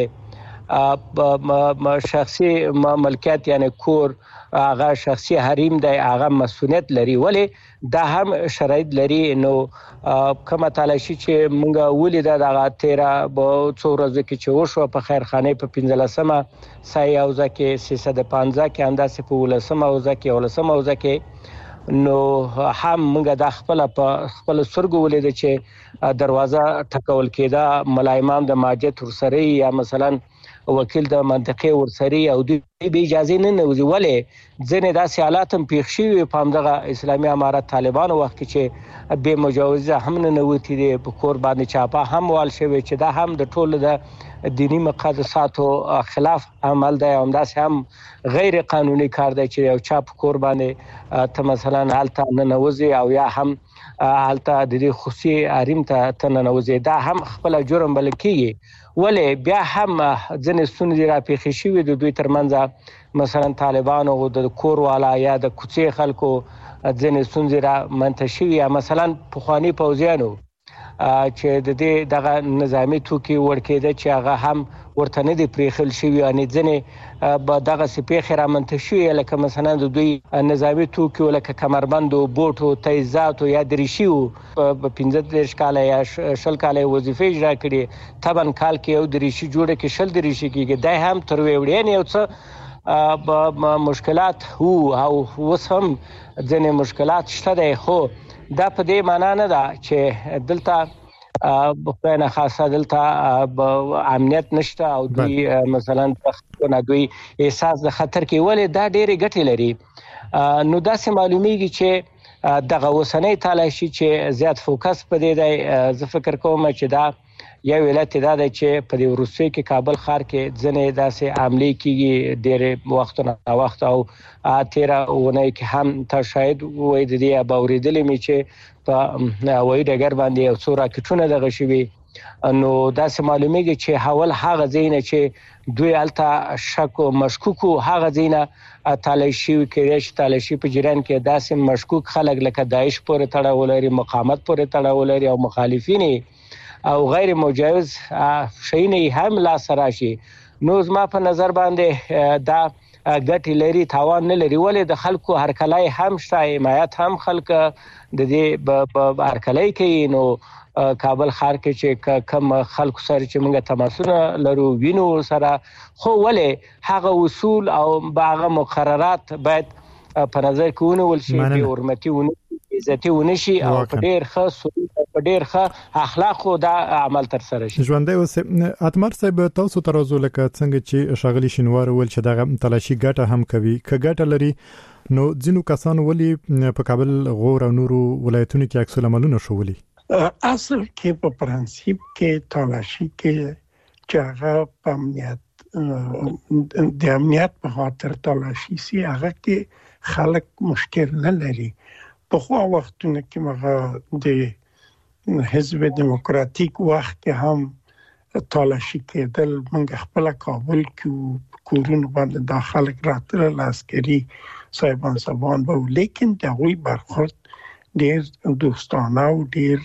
چې شخصي ملکیت یعنی کور هغه شخصي حریم دی هغه مسؤلیت لري ولی دا هم شرایط لري نو کومه تلاشي چې مونږ ولید دا 13 به څو ورځې کې چې وشو په خیرخانه په 15مه سای اوزه کې 315 کې انداسې په 15مه اوزه کې 15مه اوزه کې نو هم مونږ د خپل سرګو ولید چې دروازه ټکول کېده ملایمان د ماجد ورسره یا مثلا وکیل د منطقې ورسري او د به اجازه نه نوځي ولې ځنه داسې حالات هم پیښ شوي په همدغه اسلامي امارات طالبانو وخت چې به مجوزه هم نه نوتی دي په کور باندې چاپه هم وال شوی چې دا هم د ټولو د دینی مقدساتو خلاف عمل دی هم داسې هم غیر قانوني کار دی چې یو چاپ کور باندې ته مثلا حالت نه نوځي او یا هم حالت د دې خصوصي حریم ته نه نوځي دا هم خپل جرم بل کیږي ولې بیا هم ځنې ستونزې را پیښې شوي د دوی ترمنځ مثلا طالبانو د کور والا یا د کوڅې خلکو ځنې ستونزې را منتشر شوي یا مثلا پخواني پوځیانو چې د دې دغه نظامی توکي ورکېده چې هغه هم ورته نه دي پریخل شوي یعنی ځنې به دغه سپېخې را منتشر شوي لکه مثلا د دوی نظامی توکي لکه کمربند او بوټو تیزات یا دریشي په 15 کال یا 20 کال وظیفه اجرا کړي تبن کال کې یو دریشي جوړه کې شل دریشي کېږي دای هم تر وړي نه یو څه مشکلات هو او وسم ځنې مشکلات شته دی خو دا په دې معنی نه ده چې دلته بخنه خاصه دلته امنیت نشته او دوی مثلا دوی احساس د خطر کې ولې دا ډېری ګټې لري نو دا سه معلومیږي چې دغه وسنۍ تلاشي چې زیات فوکس په دې دی زه فکر کوم چې دا یو علت دا دی چې په دې روسي کې کابل ښار کې ځنې داسې عملي کیږي ډېر وخت نه وخت او 13 اونۍ کې هم تا شاید وای د دې باوریدلې می چې په وای ډګر باندې یو څو راکټونه دغه شوي نو داسې معلومیږي چې حواله هغه ځای چې دوی الته شک او مشکوک هغه ځای تالاشي کې چې تالاشي په جریان کې داسې مشکوک خلک لکه داعش پورې تړاو لري مقاومت پورې تړاو لري او مخالفین او غیر مجوز شینه هم لا سراشي نو زما په نظر باندې دا ګټي لري تاوان نه لري ولې د خلکو هرکلای هم شته حمایت هم خلک د دې هرکلای کوي نو کابل ښار کې چې کم خلکو سره چې موږ تماسونه لرو وینو سره خو ولې هغه اصول او هغه مقررات باید په نظر کې ونیول شي په حرمتي عزتي ونشي او په ډېر ښه اخلاق دا عمل تر سره شي. ژوندۍ اوس اتمر صاحب تاسو ترازو لکه څنګه چې شاغلي شینوار ول چې دغه تلاشي ګټه هم کوي که ګټه لري نو ځینو کسان ولي په کابل غور او نورو ولایتونو کې عکس العملونه شولي اصل کې په پرنسيپ کې تلاشي کې چې هغه په د امنیت په خاطر تلاشي سي هغه کې خلک مشکل نه لري په خو وختونه کې مغه د حزب دیموکراتیک وخت کې هم تلاشي کېدل موږ خپل کابل کې کورونه باندې داخله راتل عسکري صاحبان به لیکن دغوی برخورد ډېر دوستانه او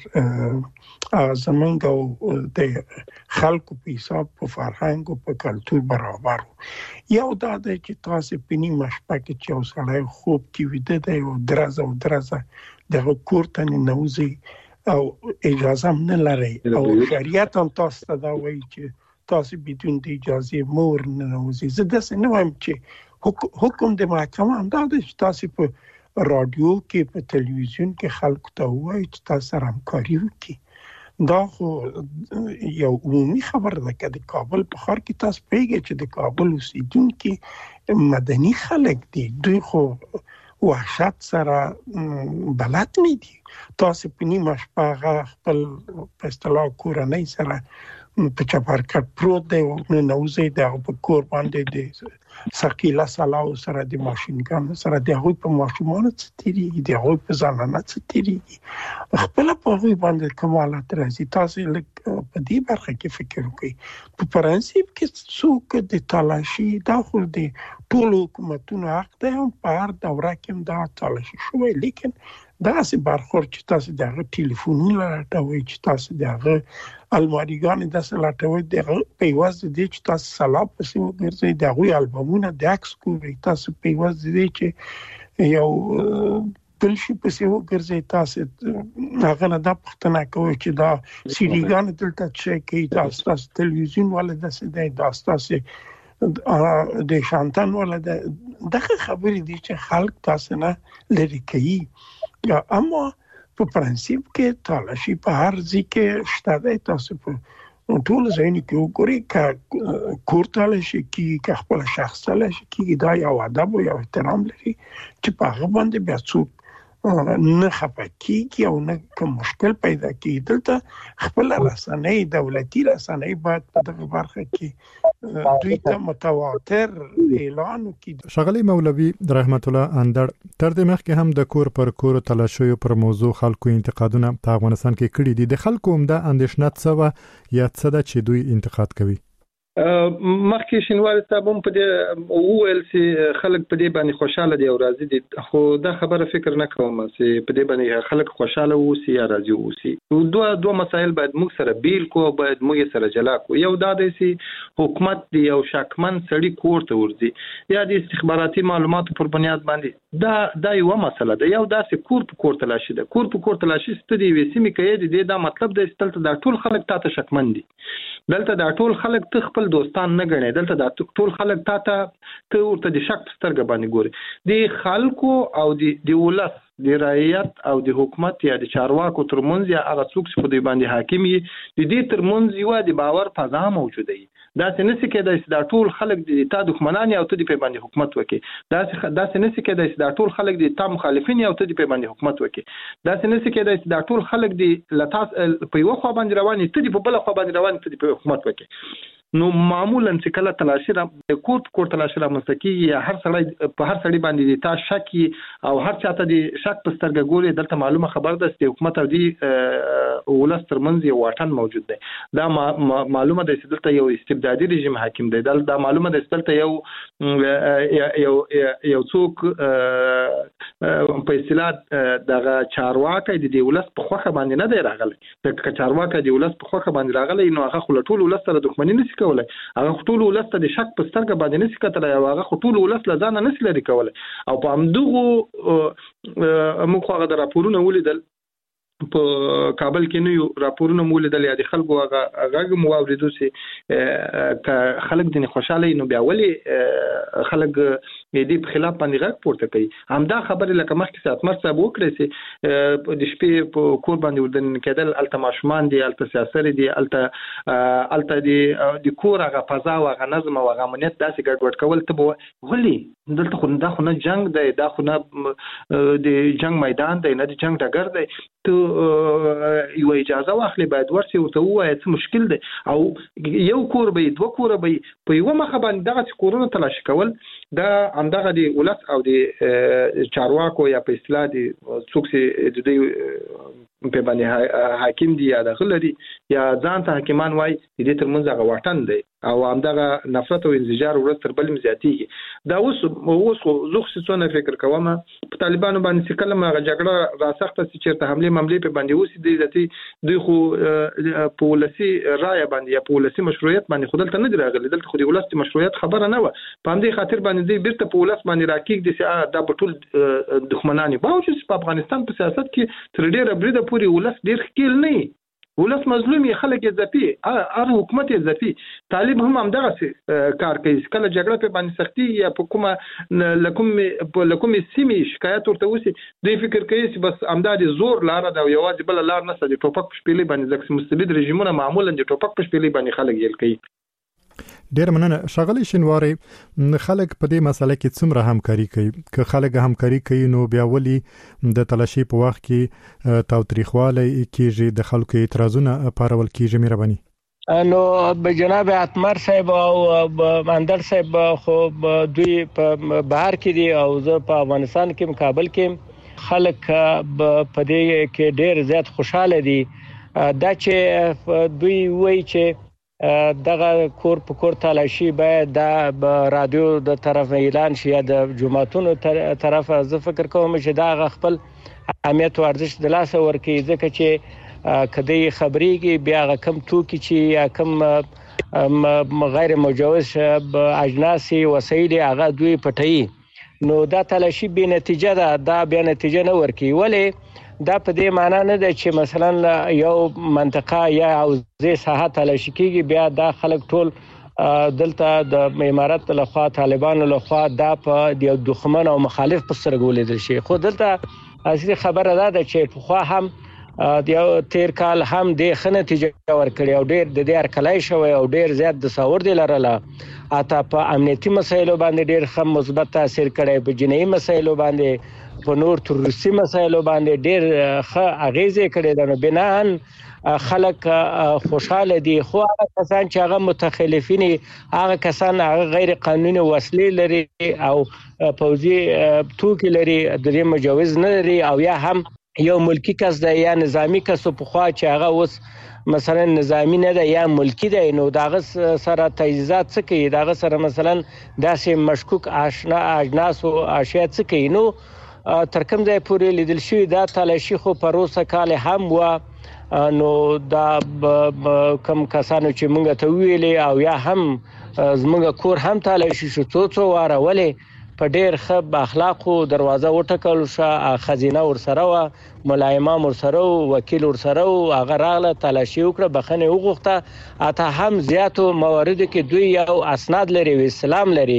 ډېر زمونږ او د خلکو په حساب په فرهنګ او په کلتور برابر یو دا دی چې تاسو په نیمه شپه کې چې اوسړی خوب کې ویده دی او درزه دغه کور ته ننوځي او اجازه هم نه لري او شریعت هم تاسو ته دا وایي چې تاسو بدون د اجازه مور نه ننوځي زه داسې نه وایم چې حکم د محکمه هم دا دی چې تاسو په رادیو کې په تلویزیون کې خلکو ته وایي چې تاسو سره همکاري وکړي دا خو یو عمومي خبر ده که د کابل په ښار کې تاسو پیږئ چې د کابل اوسیدونکي مدني خلک دي دوی خو وحشت سره بلد نه دي تاسو په نیمه شپه خپل په اصطلاح کورنۍ سره په چپرکټ پروت دی او ننوځي د په کور باندې د ثقيله سلاو سره د ماشين ګان سره د هغوی په ماشومان څه تیریږي د هغوی په ځانانه څه تیریږي خپل په هغوی باندې کمالات راځي تاسو په دې برخه کې فکر وکړئ په پرنسيپ کې څوک د تلاشي دا خو د ټول حکومتونو حق دی هم په هر دوره کې دا تلاشي شوی لیکن دا سي برخورد چې تاسو دغه ټلیفونونه راټوي چې تاسو دغه الماریګان داسې لاټوي دغه پیواز دي چې تاسو سلام پسې وګرځي دغه البومونه د عکس کوي تاسو پیواز دي چې یو بل شي پسې وګرځي تاسو هغه نه د پښتنه کوي چې دا سیریګان دلته چې کوي تاسو تلویزیون ولا داسې دی تاسو د شانتن ولا دغه خبرې دي چې خلک تاسو نه لري کوي اما په پرنسيپ کې تلاشي په هر ځای کې شته دی تاسو په ټول ځایونو کې وګورئ که کور تلاشي کې خپل شخص تلاشي کې دا یو ادب او یو احترام لري چې په هغه باندې بیا څوک نه خپه کیږي او نه کوم مشکل پیدا کیږي دلته خپل رسنۍ دولتي رسنۍ باید په دغه برخه کې دوی ته متواتر اعلان وکړي. شغلي مولوي رحمت الله اندړ تر دې مخکې هم د کور پر کور تلاشیو پر موضوع خلکو انتقادونه په افغانستان کې کړي دي د خلکو هم د اندېښنه څه یا څه ده چې دوی انتقاد کوي مخکې شینوار صاحب هم په دې وویل چې خلک په دې باندې خوشاله دي او راضي دي خو دا خبره فکر نه کوم چې په دې باندې خلک خوشاله اوسي یا راضي اوسي دوه مسایل باید موږ سره بیل کو باید موږ سره جلا کو یو دا دی چې حکومت دی او شکمن سړی کور ته ورځي یا د استخباراتي معلوماتو پر بنیاد باندې دا یو مسله ده یو داسې کور په کور تلاشي ده کور په کور تلاشي ستدي وسیمه کوي دا مطلب دی چې دا ټول خلک تاسو شکمن دي دلته دا ټول خلک ته خپل دوستان نه غني دلته دا ټول خلک ته ورته د شک سترګې باندې ګوري د خلکو او د ولس د رعیت او د حکومت یا د چارواکو ترمنځ یا هغه څوک چې په دوی باندې حاکم وي د دې ترمنځ یو د باور فضا موجوده وي. دا څه نسی کېدای چې دا ټول خلک د تا دښمنان او ته د په باندې حکومت وکړي. دا څه نسی کېدای چې دا ټول خلک د تا مخالفین او ته د په باندې حکومت وکړي. دا څه نسی کېدای چې دا ټول خلک د لتاس په یو خوا باندې روان ته د په بل خوا باندې روان ته د په حکومت وکړي. نو معمولا چې کله تلاشي را کور تلاشي را مستقي یا هر سړی باندې د تا شک او هر چاته د شک په سترګه ګوري دلته معلومه خبر ده چې حکومت او د ولس ترمنځ یو واټن موجود دی. دا معلومه ده چې دلته یو استبدادي رژیم حاکم دی. دا معلومه ده چې دلته یو څوک په اصطلاح دغه چارواکي د ولس په خوخه باندې نه دی راغلی. د چارواکي د ولس په خوخه باندې راغلی نو هغه خو ټول ولس سره دښمنی نشي کولای. هغه ټول ولس ته د شک په سترګه باندې نشي کتلای. هغه ټول ولس له ځانه نشي لري کولای. او په همدغه موږ هغه د راپورونه ولیدل په کابل کې نو راپورونه مولیدل یا د خلکو هغه مو اوریدو چې خلک د خوشاله نو بیا ولی خلک دې په خلاف باندې غږ پورته کوي. همدا خبره لکه مخکې ساتمر صاحب وکړي چې د شپې په کور باندې ودن کېدل الته ماشومان دي الته سیاست دي الته د کور هغه فضا او هغه نظم او هغه امنیت داسې ګډوډ کول ته ولی دلته خو دا خو نه جنگ دی دا خو نه د جنگ میدان دی نه د جنگ ډګر دی. ته یو اجازه واخلي باید ورسي ورته وایي څه مشکل دی او یو کور به دوه کور به په یو مخ باندې دغه کورونه تلاشي کول دا همدغه د ولس او د چارواکو یا په اصطلاح د څوک چې د دې په باندې حاکم دي یا د غلري یا ځان ته حکیمان وای د دې ترمنځ هغه واټن دی او همدغه نفرت او انزجار ورته تر بل زیاتیږي. دا اوس زه خصوصا فکر کوم په طالبانو باندې چې کله هغه جګړه راسخته چې چیرته حمله په باندې اوس دي دوی خو په ولسی رائے باندې یا په ولسی مشروعیت باندې خودلته نه راغلي. دلته خو د ولسی مشروعیت خبره نه و. په همدې خاطر باندې دوی بیرته په ولس باندې راکېږي چې دا ټول دښمنان باوجود په افغانستان په سیاست کې تر ډیره بریده پورې ولس ډیر خېل نه ولس مظلوم خلک ځپي هر حکومت ځپي. طالب هم همدغه کار کوي. کله جګړه په باندې سختي یا په کومه سیمه شکایت ورته وسی دوی فکر کوي چې بس امداد زور لار دا یوازې بل لار نه د ټوپک په شپېلې باندې ځکه مستبد رژیمونه معمولا د ټوپک په شپېلې باندې خلک یل کوي. ډیر مننه ښاغلی شینواری. خلک په دې مسله کې څومره همکاري کوي؟ که خلک همکاري کوي نو بیا ولي د تلاشي په وخت کې تاوتریخوالی کیږي د خلکو اعتراضونه پارول کیږي؟ مهرباني. نو جناب اتمر صاحب او اندر صاحب خو دوی په بهر کې دي او زه په افغانستان کې مقابل کې خلک په دې کې ډیر زیات خوشاله دي. دا چې دوی وایي چې دغه کور په کور تلاشي باید د رادیو د طرف اعلان شي یا د جماعتونو طرف. زه فکر کوم چې دا خپل اهمیت او ارزښت د لاسه ورکړي ځکه چې کدی خبريږي بیا کم توکي چې یا کم غیر مجوز اجناسي وسایل هغه دوی پټي نو دا تلاشي به نتیجه ده. دا به نتیجه نه ورکړي. ولی دا په دې معنی نه ده چې مثلا یو منطقه یا حوزه ساحه تلاشي کیږي بیا دا خلک ټول دلته د امارات لخوا طالبانو لخوا دا په د دښمن او مخالف په سترګو لیدل شي. خو دلته اصلي خبره ده چې په خوا هم د تیر کال هم د ښه نتیجه ورکړي او ډیر د دې ارکلای شوی او ډیر زیات د ساور دی لرله. اته په امنیتي مسایلو باندې ډیر ښه مثبت تاثیر کړی. په جنایي مسایلو باندې په نور تروریستي مسایلو باندې ډیر ښه اغیزه کړې ده. نو بنان خلک خوشاله دي. خو هغه کسان چې هغه متخلفین هغه کسان هغه غیر قانوني وسلې لري او پوځي توکي لري د دې مجوز نه لري او یا هم یو ملکی کس دی یا نظامی کس په خوا چې هغه اوس مثلا نظامی نه ده یا ملکی دی نو داغه سره تجهیزات څه کوي داغه سره مثلا داسې مشکوک اجناس او اشیاء څه کوي. نو تر کوم ځای پورې لیدل شوی دا تلاشي خو پروسه کال هم و. نو دا کم کسانو چې موږ ته ویلې او یا هم زموږ کور هم تلاشي شو څو واره ولې په ډېر ښه اخلاقو دروازه وټکل شو. خزینه ورسره و ملا امام ورسره و وکیل ورسره و هغه راغله تلاشي وکړه بخښنه وغوښته. اته هم زیاتو مواردو کې دوی یو اسناد لري او اسلام لري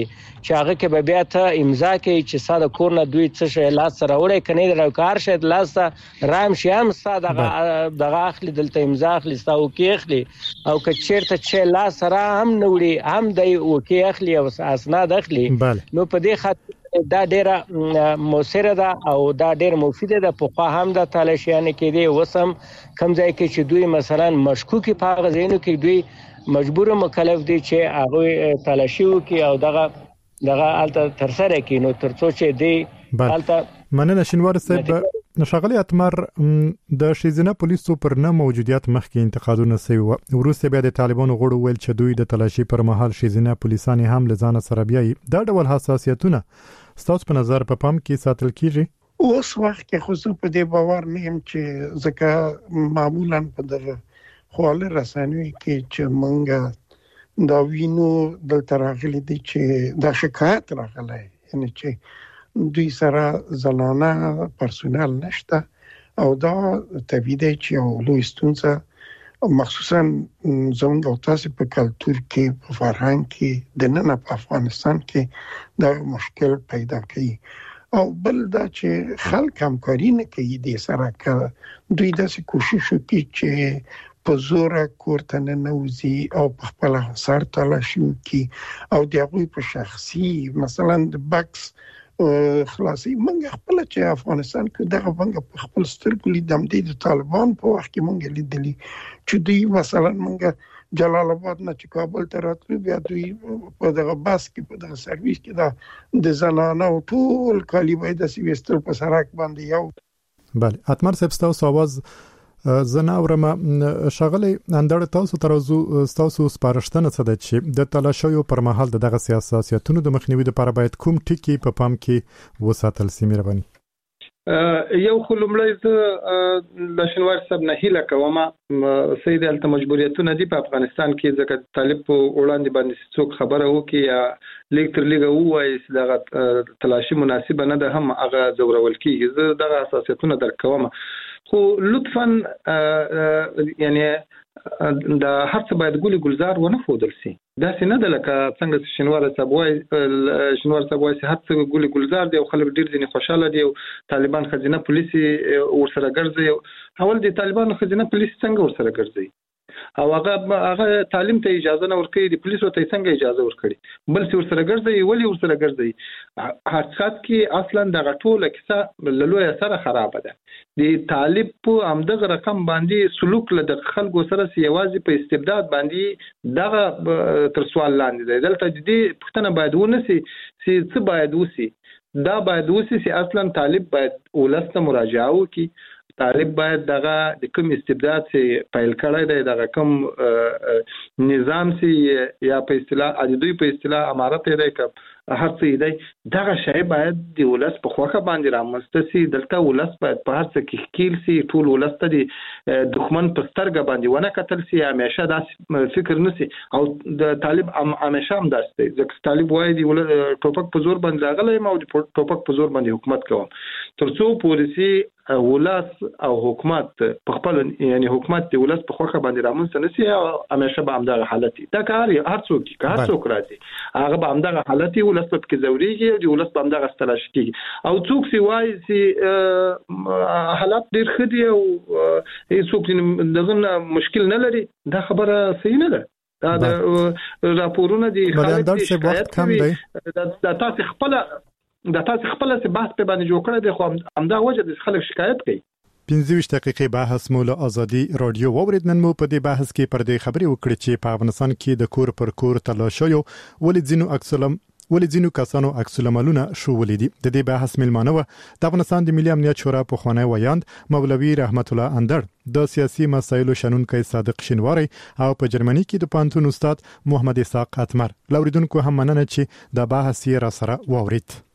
چې هغه کې به بیا ته امضا کوي چې ساده کور نه دوی څه شی لاس سره وړي کني راکار شید لاس رام شیام ساده دغه اخلي دلته امضا اخلي ستاو کې اخلي او که چیرته چې لاس سره هم نوړي هم دی وکي اخلي او اسناد اخلي نو په دې خاطر دا ډیره موثره ده او دا ډیره مفیده ده په خو هم د تلاشیانه کې دی وسم کم ځای کې چې دوی مثلا مشکوک په غزینو کې دوی مجبور مکلف دي چې هغه تلاشي وکي او دغه الته تر سره کې نو ترڅو چې دی الته مننه شینوار صاحب نشغلي اتمر د شیزنه پولیسو پر نه موجودیت مخکې انتقادونه سوي ورسته بیا د طالبانو غړو ویل چې دوی د تلاشي پر مهال شیزنه پولیسان هم لزان سره بیاي دا ډول حساسیتونه ستاسو په نظر په پام کې ساتل کیږي اوس وخت کې خصوصا په دې باور نه يم چې ځکه معمولا په دغه خواله رسنوي کې چې مونږ دا وینو د تراغلي دي چې دا شکایت راغلی یعنی چې دوی سره زنانه پرسونل نشته او دا طبيعي دی چې لوی ستونزه مخصوصا زموږ او تاسو په کلتور کې په فرهنګ کې د نن په افغانستان کې دا مشکل پیدا کوي او بل دا چې خلک همکاري نه کوي د سره که دوی داسې کوشش وکړي چې په زور کوړه نه نوځي او په خپل سر تلاشي وکړي او دغه په شخصي مثلا د بکس خلاصي منګ خپل چې افغانستان کې دغه بنګ په خپل سترګو لیدم د طالبان په وخت کې منګ لیدلی چې دوی مثلا منګ جلال آباد نه چې کابل ته راتلو بیا دوی په دغه باس کې په دغه سرویس کې دا د زنانه او ټول کالی باید د سیوستل په سرک باندې یو بله اتمر صاحب تاسو आवाज زناورم شغله اندړ تاسو ترازو تاسو سپارښتنه څه ده چې د تلاشیو پر مهال دغه سیاستونو د مخنیوي لپاره باید کوم ټکی په پام کې وساتل سي مهرباني یو خلمړی ز د شنوار صاحب نه هیله کوم سید الته مجبوریتونه دي په افغانستان کې ځکه طالب په وړاندې باندې څوک خبره وکي یا لیک تر لیګه وایي چې دغه تلاشي مناسبه نه ده هم هغه زورول کیږي زه دغه اساسیتونه درکوم خو لطفا یعنی دا هر څه باید ګولي ګلزار ونه فودل سي دا څنګه د لکه څنګه شنوار صاحب وایي هر څه ګولي ګلزار دی او خلک ډیر ځنی خوشاله دي او طالبان خزینه پولیسي ورسره ګرځي اول د طالبانو خزینه پولیسي څنګه ورسره ګرځي او هغه تعلیم ته اجازه نه ورکړي د پولیسو ته څنګه اجازه ورکړي بل څه ورسره ګرځي ولی ورسره ګرځي حقیقت کې اصلا د غټوله کیسه لوی سره خراب ده د طالب په امدغه رقم باندې سلوک له خلکو سره سیوازي په استبداد باندې دغه تر سوال لاندې دی دلته دې پښتنه باید ونسي چې باید وسی دا باید وسی چې اصلا طالب باید ولسته مراجعه وکړي طالب باید دغه د کوم استبداد سي فایل کړی دی دغه کوم نظام سي یا په اصطلاح دوی په اصطلاح امارت دی کوم هر څه دی دغه شی باید د ولس په خوخه باندې رامسته سي دلته ولس باید په هر څه کې خکیل سي ټول ولس ته د دښمن په سترګه باندې ونه کتل سي همیشه دا فکر نسی او د طالب همیشه هم داسته ځکه طالب وایي د ټوپک په زور باندې راغلی او د ټوپک په زور باندې حکومت کوم ترڅو پولیسي ولس او حکومت په خپل یعنی حکومت د ولس په خوخه باندې رامنځته نسی او همیشه به همدغه حالت دا کار هر څوک راځي هغه به همدغه حالت ولس په کې زوريږي او د ولس په همدغه ستلاش کیږي او څوک سی وایي چې حالت ډیر خدي او هیڅوک دغه مشکل نه لري دا خبره صحیح نه ده دا د راپورونه دي خلک شکایت کوي دا تاسو خپل څه بحث په باندې جوړ کړی دی خو همدا وجه د خلک شکایت کوي 15 دقیقې بحث مو له ازادي رادیو وورید نن مو په دې بحث کې پر دې خبرې وکړې چې په افغانستان کې د کور پر کور تلاشیو ولې ځینو کسانو عکس العملونه شو ولیدي د دې بحث ملمانه و د افغانستان د ملي امنیت شورا په خوانی ویاند مولوي رحمت الله اندړ د سیاسي مسایلو شنونکو صادق شینواری او په جرمني کې د پانتون استاد محمد اسحاق اتمر لوریدونکو هم مننه چې د بحث یې را سره وورید